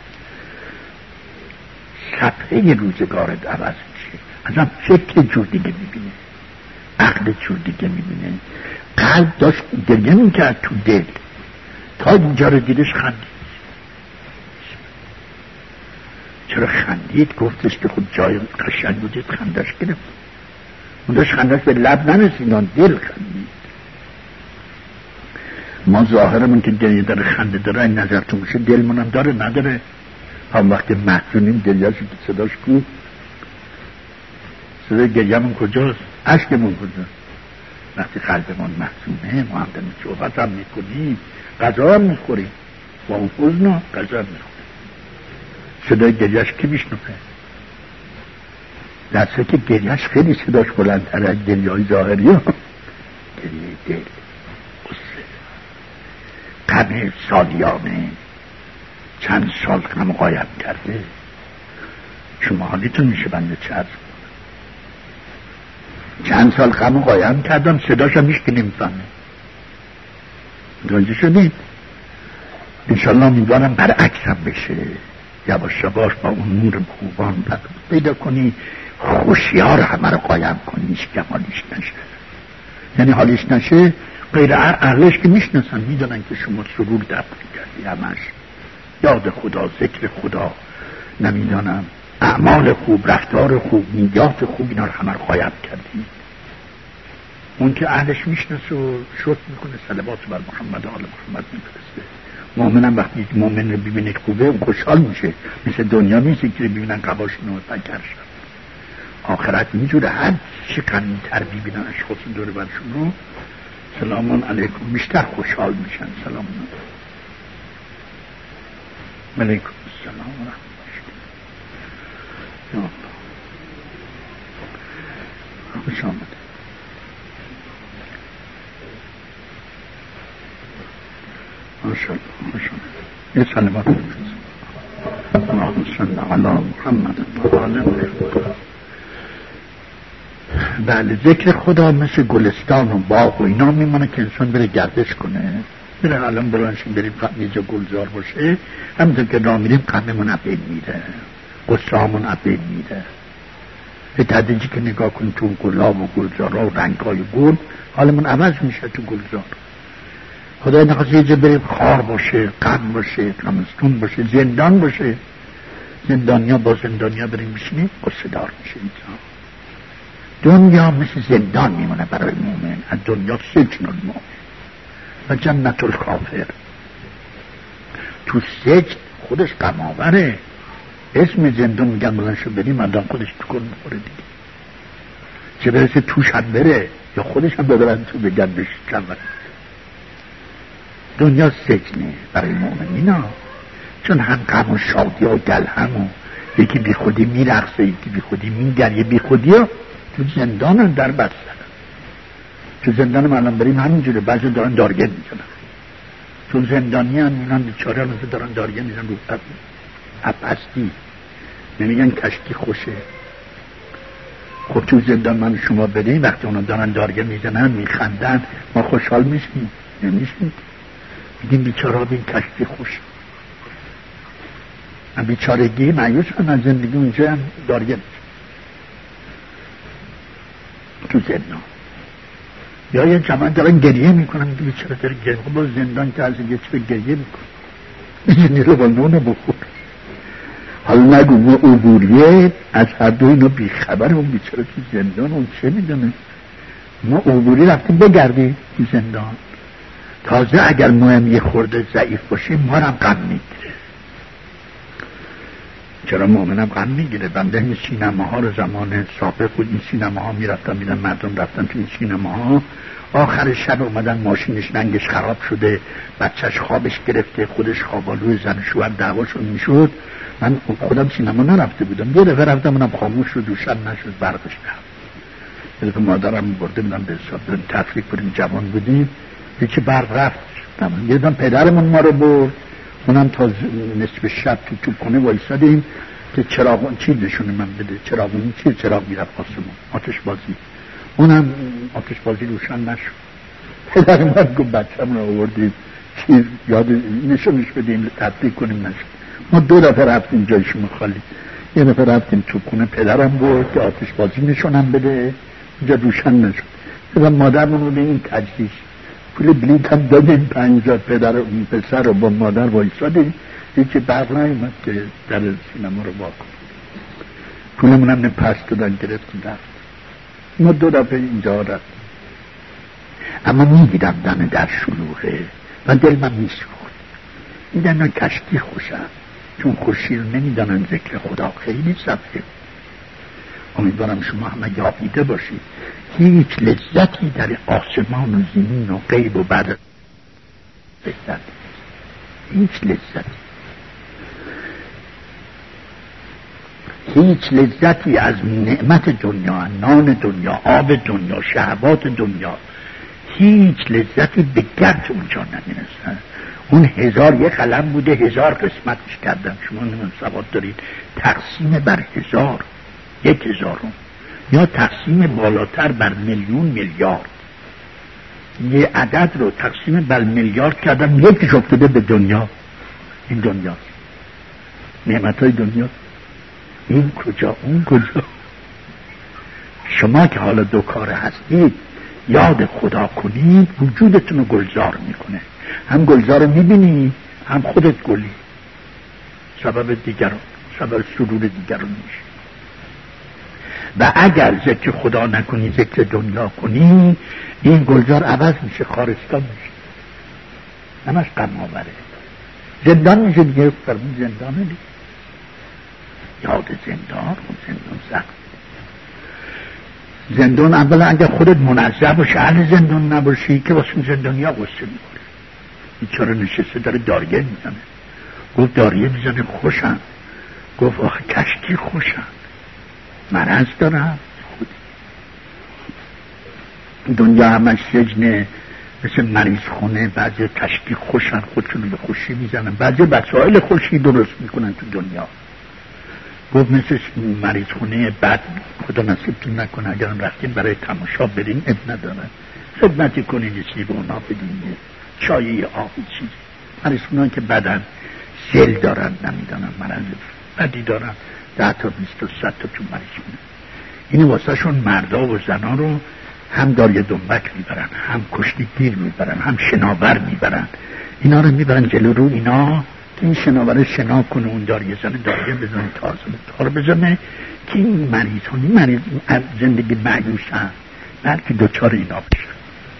صفحه روزگارت عوض میشه، ازم فکر جور دیگه میبینه، عقل جور دیگه میبینه. قلب داشت گریه میکرد تو دل، تا اینجا رو دیدش خندید. چرا خندید؟ گفتش که خود جای قشنگ بودید خندش گرفت. اون داشت خندش به لب نرسیدن، دل خندید. ما ظاهرمون که گریه داره خنده داره این نظرتون میشه، دلمونم داره نداره. هم وقتی محزونیم گریه‌شو که صداش کو، صدای گریه‌مون کجاست؟ عشقمون کجاست؟ وقتی قلبمون محزونه ما هم داریم صحبت هم میکنیم، غذا هم میخوریم، با اون حزن غذا هم میخوریم. صدای گریهش کی میشنوه؟ درسته که گریهش خیلی صداش بلندتر از گریه های ظاهری ها. گریه دل، قصه، غم سالیانه، چند سال غم قایم کرده. شما حالیتون میشه بنده چه عرض کنم؟ چند سال غم قایم کردم، صداش هم میشه که نمیفهمه. متوجه شدید؟ انشالله میدوارم برعکس هم بشه، یواش یواش با اون نور خوبان پیدا کنی، خوشیار همه رو قایم کنی، هیچ که حالیش نشه. یعنی حالیش نشه غیر عقلش که میشناسن، میدونن که شما سرور دفت کردی، همش یاد خدا، ذکر خدا، نمیدانم اعمال خوب، رفتار خوب، نیات خوب، اینا رو همه رو غایب کردیم. اون که اهلش میشناسه و شکر میکنه، صلوات بر محمد و آل محمد میفرسته. مؤمنم وقتی مؤمن رو ببینید خوبه اون خوشحال میشه، مثل دنیا نیست که ببینن قباش نوتن کرشن. آخرت میجوره، هر چی قنی‌تر ببینن اشخاص دور برشون رو سلام علیکم بیشتر خوشحال میشن. سلام علیکم السلام و رحمت الله. خوش آمده. ماشاءالله ماشاءالله. یه سلامات بفرست. اللهم صل علی محمد و آل محمد. بله، ذکر خدا مثل گلستان و باغ و اینا میمونه که انسان بره گردش کنه. بره الان برانشیم بریم یه جا گلزار باشه، همونطور که راه میریم قلبمون عبید میره، قصه همون عبید میره. به تدریجی که نگاه کنیم تو گلاب و گلزارها و رنگهای گل حالمون عوض میشه. تو گلزار خدای نخواست یه جا بریم خار باشه، غم باشه، غمستون باشه، زندان باشه، زندانیا با زندانیا بریم بشینیم قصه دار میشه. اینجا دنیا مثل زندان میمونه برای مومن. از دنیا سجن المومن و جنت الکافر. تو سجن خودش غم‌آوره. اسم زندان میگن بلنشو بریم مردم خودش تو کن میخوره دیگه، چه برسه توش هم بره یا خودش هم ببرن تو بگن بش چند وقت. دنیا سجنه برای مومنینا، چون هم غم و شادی و گل هم و یکی بی خودی میرقصه، یکی بی خودی میگریه. بی خودی ها تو زندان هم در بستن. تو زندان ما الان بریم همینجوره، بعضی دارن دارگه میزنن. تو زندانی هم میرن بیچاره هم دارن دارگه میزنن رو اپستی، نمیگن کشتی خوشه. خب تو زندان من شما بریم وقتی اونا دارن دارگه میزنن میخندن، ما خوشحال میشیم؟ نمیشیم. میگیم بیچاره بین کشتی خوش. من بیچارگی مایوس هم از زندگی اونجا هم دارگه میزن تو زندان. یا یه جمعه دارن گریه میکنن، میگه بیچاره داره گریه. خب با زندان که از یه چه گریه میکن، میگه نیرو با نونه بخور. حالا نگو ما عبوریه از هر دو اینا بیخبر. اون بیچاره تو زندان اون چه میدونه؟ ما عبوری رفتیم بگردیم تو زندان. تازه اگر ما هم یه خورده ضعیف باشیم ما هم غم میگیره. چرا مؤمنم غم میگیره؟ بنده این سینماها رو زمان سابق بود، این سینماها میرفتم میدن مردم رفتن تو این سینماها، آخر شب اومدن ماشینش رنگش خراب شده، بچهش خوابش گرفته، خودش خوابالوی زن شوهر دعواشون میشد. من خودم سینما نرفته بودم، یه دفعه رفتم اونم خاموش شد، روشن نشد، برقش رفت. یه دفعه مادرم برده بودم به حساب بریم تفریح کنیم، جوان بودیم، یکی برق رفت. یه دفعه پدرمون ما رو برد، اونم تا نصف شب تو تو کنه وایسادیم که چراغون چی نشونه من بده، چراغون چی چراغ میرفت آسمون، آتش بازی. اونم آتش بازی روشن نشد. پدر من گفت بچه‌مون رو آوردیم چیز یاد نشونش بدیم تفریح کنیم، نشد. ما دو دفعه رفتیم جای شما خالی، یه دفعه رفتیم تو خونه پدرم بود که آتش بازی نشونم بده، اینجا روشن نشد. پدر مادرمون رو به این تجهیز پول بلیط هم دادیم پنجاه. پدر و پسر رو با مادر وایسادیم، یکی برق نیومد که در سینما رو واکن. پولمون هم پس دادن گرفتیم رفت. ما دو دفعه اینجا رفت، اما میدیدم دم در شلوغه و دل من میسوخت. میدن کشتی خوشم، چون خوشی رو نمیدانن ذکر خدا خیلی سخته. امیدوارم شما همه یابیده باشید. هیچ لذتی در آسمان و زمین و غیب و بعد لذت، هیچ لذتی هیچ لذتی از نعمت دنیا، نان دنیا، آب دنیا، شهوات دنیا، هیچ لذتی به گرد اونجا نمیرسن. اون هزار یک قلم بوده، هزار قسمتش کردن. شما نمیم سواد دارید تقسیم بر هزار، یک هزارم، یا تقسیم بالاتر بر میلیون میلیارد. یه عدد رو تقسیم بر میلیارد کردن، یکیش افتاده به دنیا. این دنیاست، نعمتهای دنیا. این کجا اون کجا؟ شما که حالا دو کار هستید یاد خدا کنید، وجودتون رو گلزار میکنه. هم گلزار رو میبینی هم خودت گلی. سبب دیگران سبب سرور دیگران میشه. و اگر ذکر خدا نکنی، ذکر دنیا کنی، این گلزار عوض میشه، خارستان میشه، همش غم آوره، زندان میشه دیگه. فرمون زندانه دیگه، یاد زندان و زندان سخت. زندان اولا اگر خودت منظم باشی، اهل زندان نباشی که واسه زندانیا غصه میکنه. بیچاره نشسته داره داریه میزنه. گفت داریه میزنه خوشم. گفت آخه کشتی خوشم، مرض دارم. خود دنیا همش سجنه، مثل مریض خونه. بعضی کشتی خوشن، خودشون به خوشی میزنن، بعضی وسایل خوشی درست میکنن تو دنیا. گفت مثل مریض خونه بد، خدا نصیبتون نکنه اگرم رفتین برای تماشا برین، اب ندارن، خدمتی کنین، چیزی به اونا بدین، چایی آبی چیزی. مریض خونه که بدن سل دارن، نمیدانن مرض بدی دارن، ده تا بیست تا صد تا تو مریض خونه. این واسه شون مردا و زنا رو هم داریه دنبک میبرن، هم کشتی گیر میبرن، هم شناور میبرن. اینا رو میبرن جلو رو اینا که این شناور شنا کنه، اون داریه زنه داریه بزنه، تار زنه تار بزنه، که این مریض هونی مریض زندگی معیوشن، بلکه دوچار اینا بشن.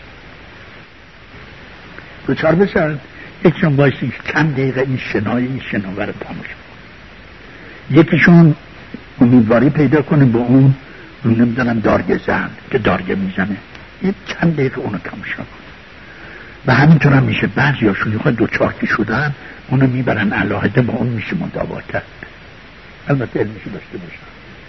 دوچار بشن یکشون بایستی چند دقیقه این شنای این شناور رو تماشا، یکیشون امیدواری پیدا کنه به اون رو نمیدونم داریه زن که داریه میزنه، یه چند دقیقه اونو تماشا کنه. و همینطور هم میشه بعضی هاشون یه خواهد دوچار که شدن اونو میبرن علاهده، با اون میشه مداوا کرد، البته علمشو داشته باشن.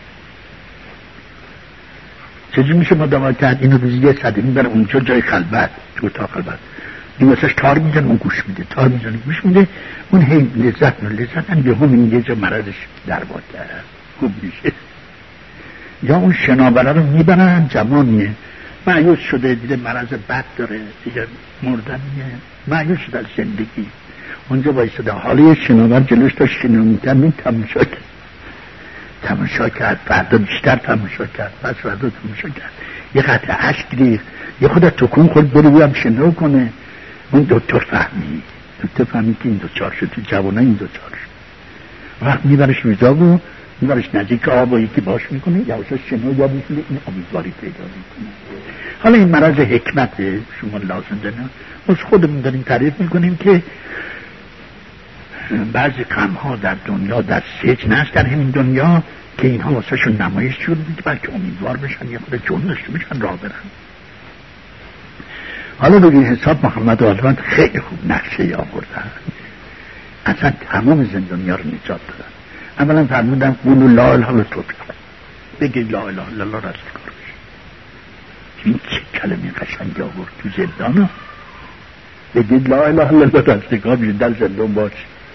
چجور میشه مداوا کرد؟ اینو روزی یه صده میبرن اونجا جای خلوت، تو اتاق خلوت، این واسهش تار میزن، اون گوش میده، تار میزن گوش میده، اون هی لذت نه لذت هم یه هم این یه جا مرضش در باد کرد خوب میشه. یا اون شناوره رو میبرن، جوانیه مایوس شده، دیده مرض بد داره دیگه، مردنیه، مایوس شده از زندگی، اونجا بایستده حالی شناور جلوش تا شنو میتن تماشا کرد، تماشا کرد، فردا بیشتر تماشا کرد، پس فردا تماشا کرد، یه قطعه عشق ریخت، یه خودت تکون خود بری بیم شنو کنه. اون دکتر فهمی، دکتر فهمی که این دوچار شد، تو جوانه این دوچار شد. وقت میبرش ویزاگو، میبرش نزدیک آب و یکی باش میکنه، یا واسه شنو یا میکنه، این امیدواری پیدا میکنه. حالا این مرض حکمته، شما لازم داریم از خودمون داریم تعریف میکنیم که بعضی غم‌ها در دنیا در سجن است، در همین دنیا که اینها واسه شون نمایش شد میگه بلکه امیدوار بشن، یه خود جون داشته بشن، راه برن. حالا روی این حساب محمد آلوان خیلی خوب نقشه یا آوردن، اصلا تمام زندانیا رو نجات دادن. اولا فرمودن قولوا لا اله الا الله، بگی لا اله الا الله رستگار بشی. این چه کلمه قشنگی آورد تو زندان ها، بگی لا اله الا الله رستگار بشی، در زندان باشی.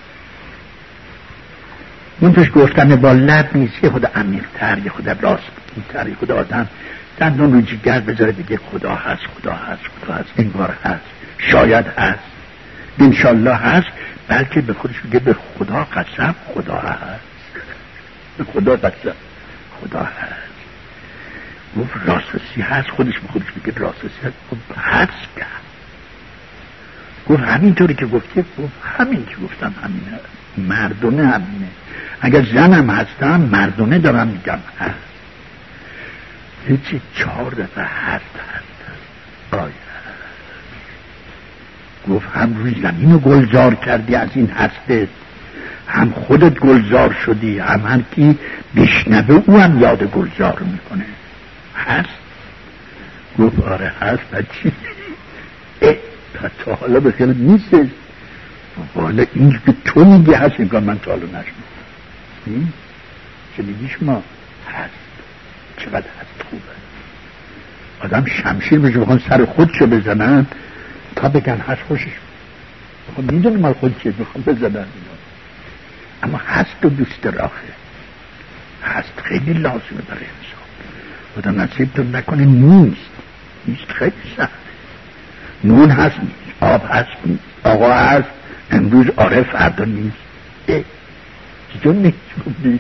منتش گفتن با لب نیست، یه خود عمیق‌تر، یه خود راست‌تر، یه خود آدم دندون رو جگر بذاره بگه خدا هست، خدا هست، خدا هست، انگار هست، شاید هست، انشالله هست، بلکه به خودش بگه به خدا قسم خدا هست، به خدا قسم خدا هست. گفت راستسی هست، خودش به خودش بگه راستسی هست، گفت هست کرد. گفت همینطوری که گفتی، گفت همین که گفتم همینه، مردونه همینه، اگر زنم هستم مردونه دارم میگم هست. هیچی چهار دفعه هست هست آیا گفت هم روی زمین رو گلزار کردی از این هسته، هم خودت گلزار شدی، هم هر کی بشنوه او هم یاد گلزار میکنه. هست؟ گفت آره هست. بچی اه تا حالا به خیلی نیست، حالا این که تو میگی هست اینکار من تا حالا نشمه چه میگی شما هست، چقدر هست خوبه. آدم شمشیر بشه بخوان سر خودشو بزنن تا بگن هست خوشش، بخوان میدونی مال خود چیز بخوان بزنن، اما هست و دوست راخه، هست خیلی لازمه برای انسان. آدم نصیبتون نکنه نیست، نیست خیلی سخته. نون هست نیست، آب هست نیست، آقا هست امروز آره فردا نیست، اه چطور نیست نیست.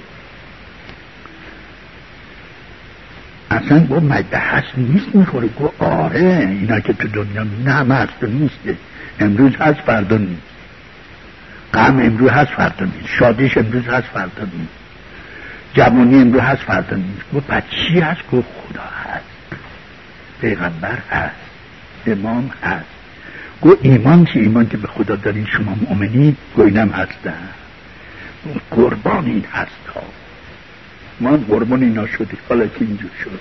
اصلا گفت مگه هست نیست میخوره؟ گفت آره اینا که تو دنیا نه همه هست و نیسته، امروز هست فردا نیست. غم امروز هست فردا نیست، شادیش امروز هست فردا نیست، جوانی امروز هست فردا نیست. گفت پس چی هست؟ گفت خدا هست، پیغمبر هست، امام هست. گفت ایمان چی؟ ایمان که به خدا دارین شما مؤمنین؟ گفت اینم هستن. قربان این هست ها، ما قربان اینا شدیم، حالا که اینجور شد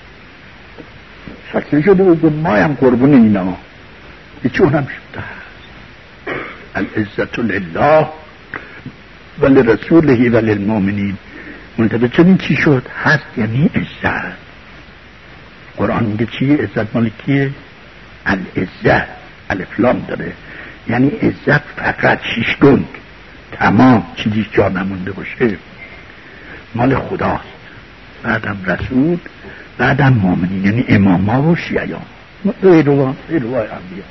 شکل شده بود ما هم قربان اینا، چون هم شده هست. العزت لله و لرسوله و للمؤمنین. منتبه چنین چی شد؟ هست یعنی عزت. قرآن میگه چیه؟ عزت مال کیه؟ العزت الف لام داره، یعنی عزت فقط شیش گنگ تمام چیزی جا نمونده باشه مال خداست، بعدم رسول، بعدم مؤمنین، یعنی اماما و شیعیان، پیروان پیروان انبیا.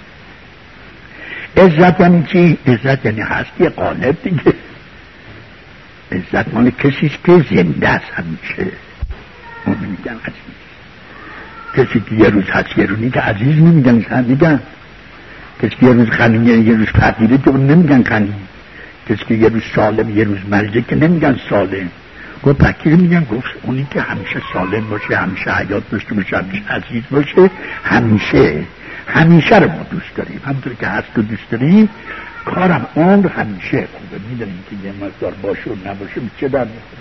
عزت یعنی چی؟ عزت یعنی هستی غالب دیگه. عزت مال کسیست که زنده است همیشه. مؤمن میگن عزیز، کسی که یه روز هست یه روز نیگه عزیز نمیگن، میگن کسی که یه روز غنیه یه روز فقیره که نمیگن غنی، کسی که یه روز سالم یه روز مریضه که نمیگن سالم. گفت فقیر میگن گفت اونی که همیشه سالم باشه، همیشه حیات داشته باشه، همیشه عزیز باشه، همیشه همیشه رو ما دوست داریم، همونطور که هست رو دوست داریم. کارم عمر همیشه خوبه، میدونیم که یه مقدار باشه و نباشه چه در میخوره.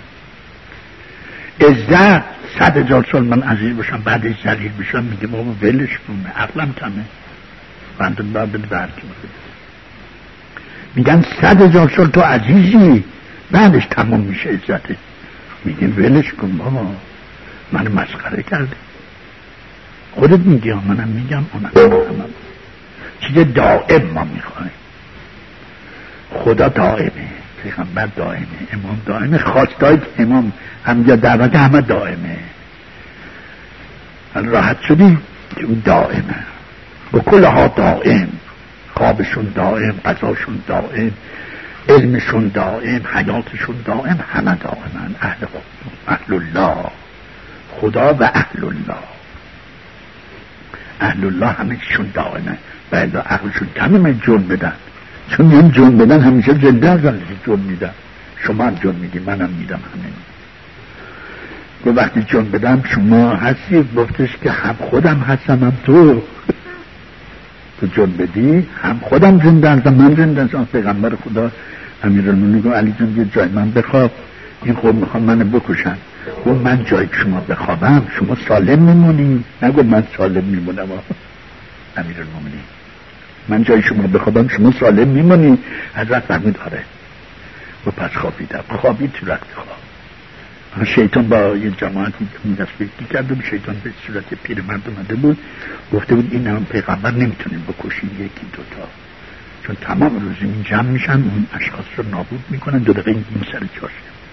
عزت صد هزار سال من عزیز باشم بعدش ذلیل بشم، میگه بابا ولش کنه، عقلم کمه، بندم باید بده برکی بده. میگن صد هزار سال تو عزیزی بعدش تمام میشه عزته، میگه ولش کن بابا، من مسخره کرده. خودت میگی منم میگم اونم میگم. چیز دائم ما میخوایم. خدا دائمه، پیغمبر دائمه، امام دائمه، خواستای که امام هم یا دعوت همه دائمه. راحت شدی که اون دائمه، و کلها دائم، خوابشون دائم، قضاشون دائم، علمشون دائم، حیاتشون دائم، همه دائمن. اهل اهل الله، خدا و اهل الله، اهل الله همشون دائمه. و الا عقلشون کمه جرم بدن، چون میان جرم بدن همیشه زنده هستن، جرم میدن. شما هم جرم میدی، منم میدم، همه و وقتی جرم بدم شما هستی، گفتش که هم خودم هستم هم تو. تو جرم بدی هم خودم زنده هستم من زنده هستم. پیغمبر خدا امیرالمومنین گفت علی جان یه جای من بخواب، این خوب میخوام منو بکشن. گفت من جای که شما بخوابم شما سالم میمونی؟ نگو من سالم میمونم. امیرالمومنین من جای شما بخوابم شما سالم میمونی؟ حضرت فرمود آره. و پس خوابیدم. خوابید تو رخت خواب. شیطان با یه جماعتی دستگیری کرده بود، شیطان به صورت پیرمرد اومده بود، گفته بود این هم پیغمبر نمیتونیم بکشیم یکی دوتا، چون تمام روز این جمع میشن اون اشخاص رو نابود میکنن، دو دقیقه این سر جاشه.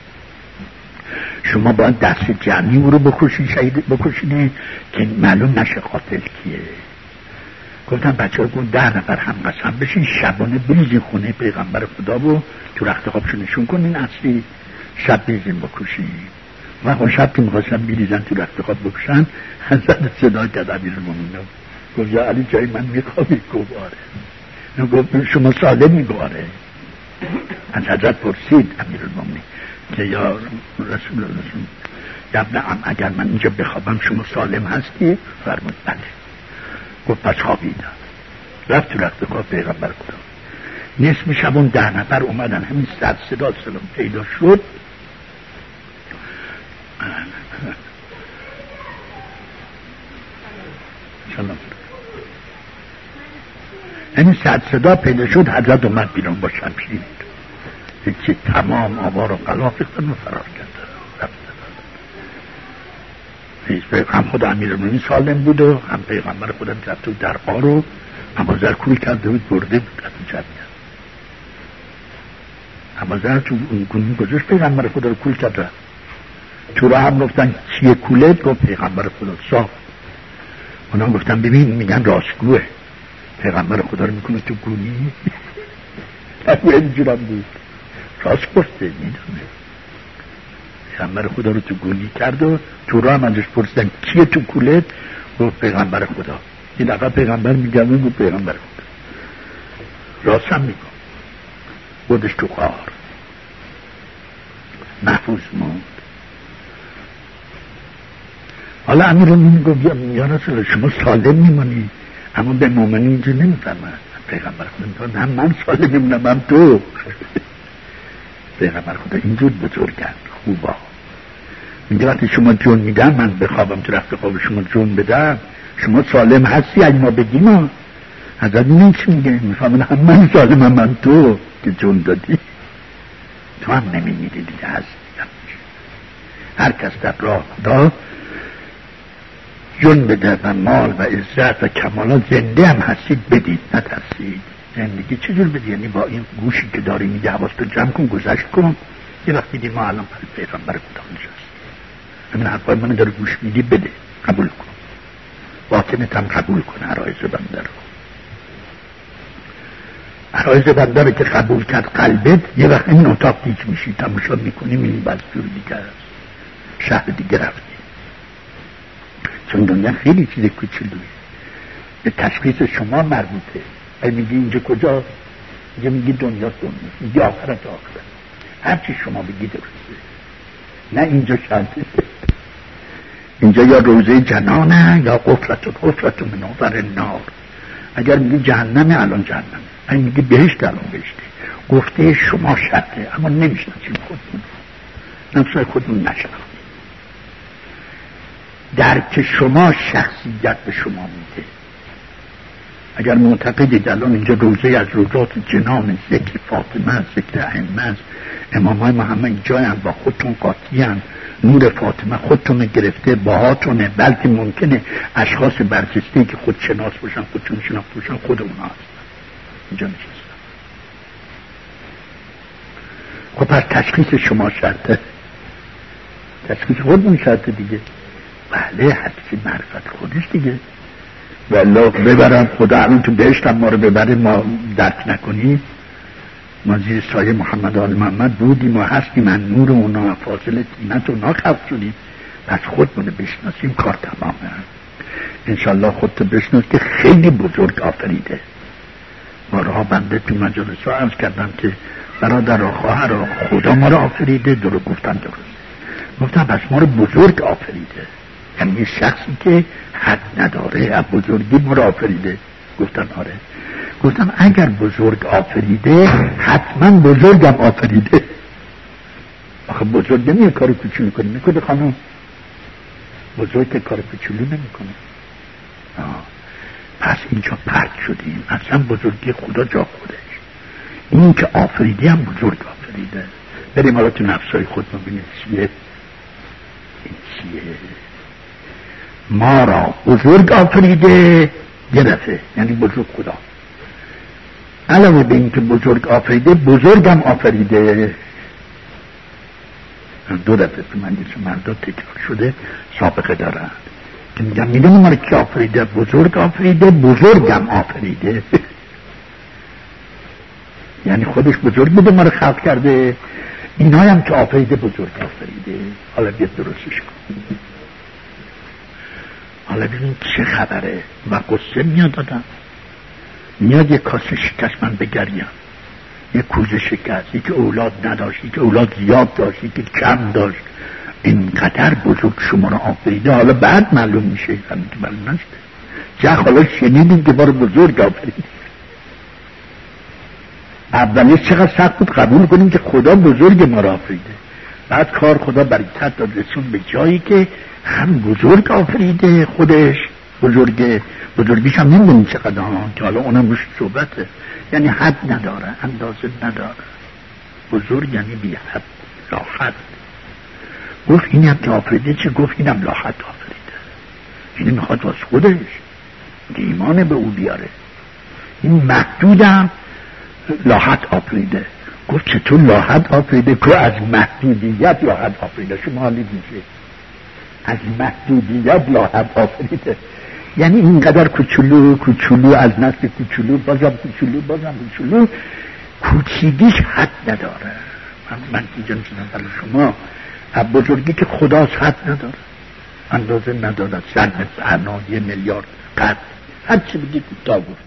شما باید دست جمعی او رو بکشید، شهید بکشید که معلوم نشه قاتل کیه. گفتن بچه ها گفت ده نفر هم قسم بشین شبانه بریزین خونه پیغمبر خدا و تو رخت خوابشو نشون کنین، اصلی شب بریزین بکشین. و خب شب که میخواستن بریزن تو رخت خواب بکشن، حضرت صدا کرد امیرالمومنین گفت یا علی جای من میخوابی؟ گفت آره. گفت شما سالمی؟ گفت آره. از حضرت پرسید امیرالمومنین که یا رسول رسول یا ابن عم اگر من اینجا بخوابم شما سالم هستی؟ فرمود بله. گفت پس خوابیدم. رفت تو رخت خواب پیغمبر خدا. نصف شب اون ده نفر اومدن، همین صد صدا سلام پیدا شد. سلام همین صد صدا پیدا شد. حضرت اومد بیرون با شمشیر که تمام آوار و قلاف ریختن و فرار کردن. هم خود امیرالمومنین سالم بود و هم پیغمبر خدا رفت تو در غار و ابوذر کول کرده بود برده بود از اون جمعیت. ابوذر تو اون گونی گذاشت پیغمبر خدا رو کول کرده. تو را هم گفتن چیه کولت؟ گفت پیغمبر خدا صاف. اونا گفتن ببین میگن راستگوه، پیغمبر خدا رو میکنه تو گونی. تو اینجورم بود راست پرسته میدونه. پیغمبر خدا رو تو گونی کرد و تو را هم ازش پرسیدن کیه تو کولت؟ گفت پیغمبر خدا. این دفعه پیغمبر میگم گفت پیغمبر خدا. راست هم میگم. بودش تو غار، محفوظ موند. حالا امیرالمومنین گفت یا رسول الله شما سالم میمونی، اما به مومنین اینجا نمیفهمد. پیغمبر خدا میگه هم من سالم میمونم هم تو. پیغمبر خدا اینجور بزرگن، خوبا. میگه وقتی شما جون میدن من بخوابم تو رفت خواب شما جون بدم، شما سالم هستی اگه ما بگیم ها. حضرت این چی میگه؟ میفهمن هم من سالم هم من تو که جون دادی، تو هم نمیمیدی دیگه هستی. هر کس در راه خدا جون بده و مال و عزت و کمالات زنده هم هستید بدید، نترسید. زندگی چجور بدید؟ یعنی با این گوشی که داری میده حواستو جمع کن، گذشت کن. یه وقت دیدی ما الان برای پیغمبر خدا نشست، همین حرفای من داره گوش میدی، بده، قبول کن، باطنت هم قبول کن عرایض بنده رو. عرایض بنده رو که قبول کرد قلبت، یه وقت این اتاق دیج میشی، تماشا میکنی، میبینی بس جور دیگه است، شهر دیگه رفتی. چون دنیا خیلی چیز کوچولویه، به تشخیص شما مربوطه. ای میگی اینجا کجا؟ اینجا میگی دنیا دنیا، میگی آخرت آخرت. هرچی شما بگی درسته. نه اینجا شرطه، اینجا یا روزه جنانه یا قفرت و قفرت و مناظر نار. اگر میگی جهنمه الان جهنمه، اگر میگی بهشت الان بهشته. گفته شما شرطه، اما نمیشناسیم خودمون، نفسای خودمون نشناسیم. درک شما شخصیت به شما میده. اگر معتقدید الان اینجا روزه از روزات جنان، ذکر فاطمه، ذکر ائمه، امام های محمد اینجا هم با خودتون قاطی هم، نور فاطمه خودتون گرفته باهاتونه، بلکه ممکنه اشخاص برجسته که خود شناس باشن، خودتون شناس باشن، خود اونا هستن اینجا نشستن. خب پس تشخیص شما شرطه، تشخیص خودمون شرطه دیگه. بله حدیث معرفت خودش دیگه. والله ببرم خدا الان تو بهشت هم ما رو ببره ما درک نکنیم. ما زیر سایه محمد آل محمد بودیم و هستیم، من نور اونا فاصله تینت اونا خلق شدیم. پس خودمونه بشناسیم کار تمامه. انشالله خودتو بشناس که خیلی بزرگ آفریده. بارها بنده تو مجالس ها عرض کردم که برادر و خواهر خدا ما رو آفریده. درو گفتن درست گفتن پس ما رو بزرگ آفریده، یعنی یه شخصی که حد نداره از بزرگی ما رو آفریده. گفتن آره. گفتم اگر بزرگ آفریده حتما بزرگم آفریده. آخه بزرگ نمیه کار کوچولو کنه، میکنه خانم بزرگ که کار کوچولو نمیکنه. پس اینجا پرد شدیم، اصلا بزرگی خدا جا خودش. این که آفریده هم بزرگ آفریده. بریم حالا تو نفسای خود ببینید چیه این چیه. ما را بزرگ آفریده یه دفعه، یعنی بزرگ خدا. علاوه به این که بزرگ آفریده بزرگم آفریده. دو دفعه تو مجلس مردا تکرار شده، سابقه دارن که میگم میدونم ما را که آفریده، بزرگ آفریده، بزرگم آفریده. یعنی خودش بزرگ بوده ما را خلق کرده، اینا هم که آفریده بزرگ آفریده. حالا بیاد درستش کن. حالا ببین چه خبره. و قصه میاد آدم، میاد یک کاسه شکست من بگریم، یک کوزه شکست، یک اولاد نداشت، یک اولاد زیاد داشت، یک کم داشت. اینقدر بزرگ شما رو آفریده. حالا بعد معلوم میشه، همین که معلوم نشده. چه حالا شنیدیم که بار بزرگ آفریده. اولیش چقدر سخت بود قبول کنیم که خدا بزرگ ما رو آفریده. بعد کار خدا برکت داد رسون به جایی که هم بزرگ آفریده، خودش بزرگه، بزرگیش هم نمیدونیم چقدر ها که حالا اونم روش صحبته. یعنی حد نداره، اندازه نداره. بزرگ یعنی بی حد، لا حد. گفت این هم که آفریده چه؟ گفت اینم لا حد آفریده. این میخواد واسه خودش ایمان به او بیاره. این محدودم لا حد آفریده. گفت چطور لا حد آفریده؟ که از محدودیت لا حد آفریده. شما حالید میشه از محدودیت لا حد آفریده. یعنی اینقدر کوچولو کوچولو از نسل کوچولو بازم کوچولو بازم کوچولو، کوچیگیش حد نداره. من من اینجا میشنم برای شما از بزرگی که خداست حد نداره، اندازه نداره. سر مثل انا یه میلیارد قد هر چی بگید تا گفت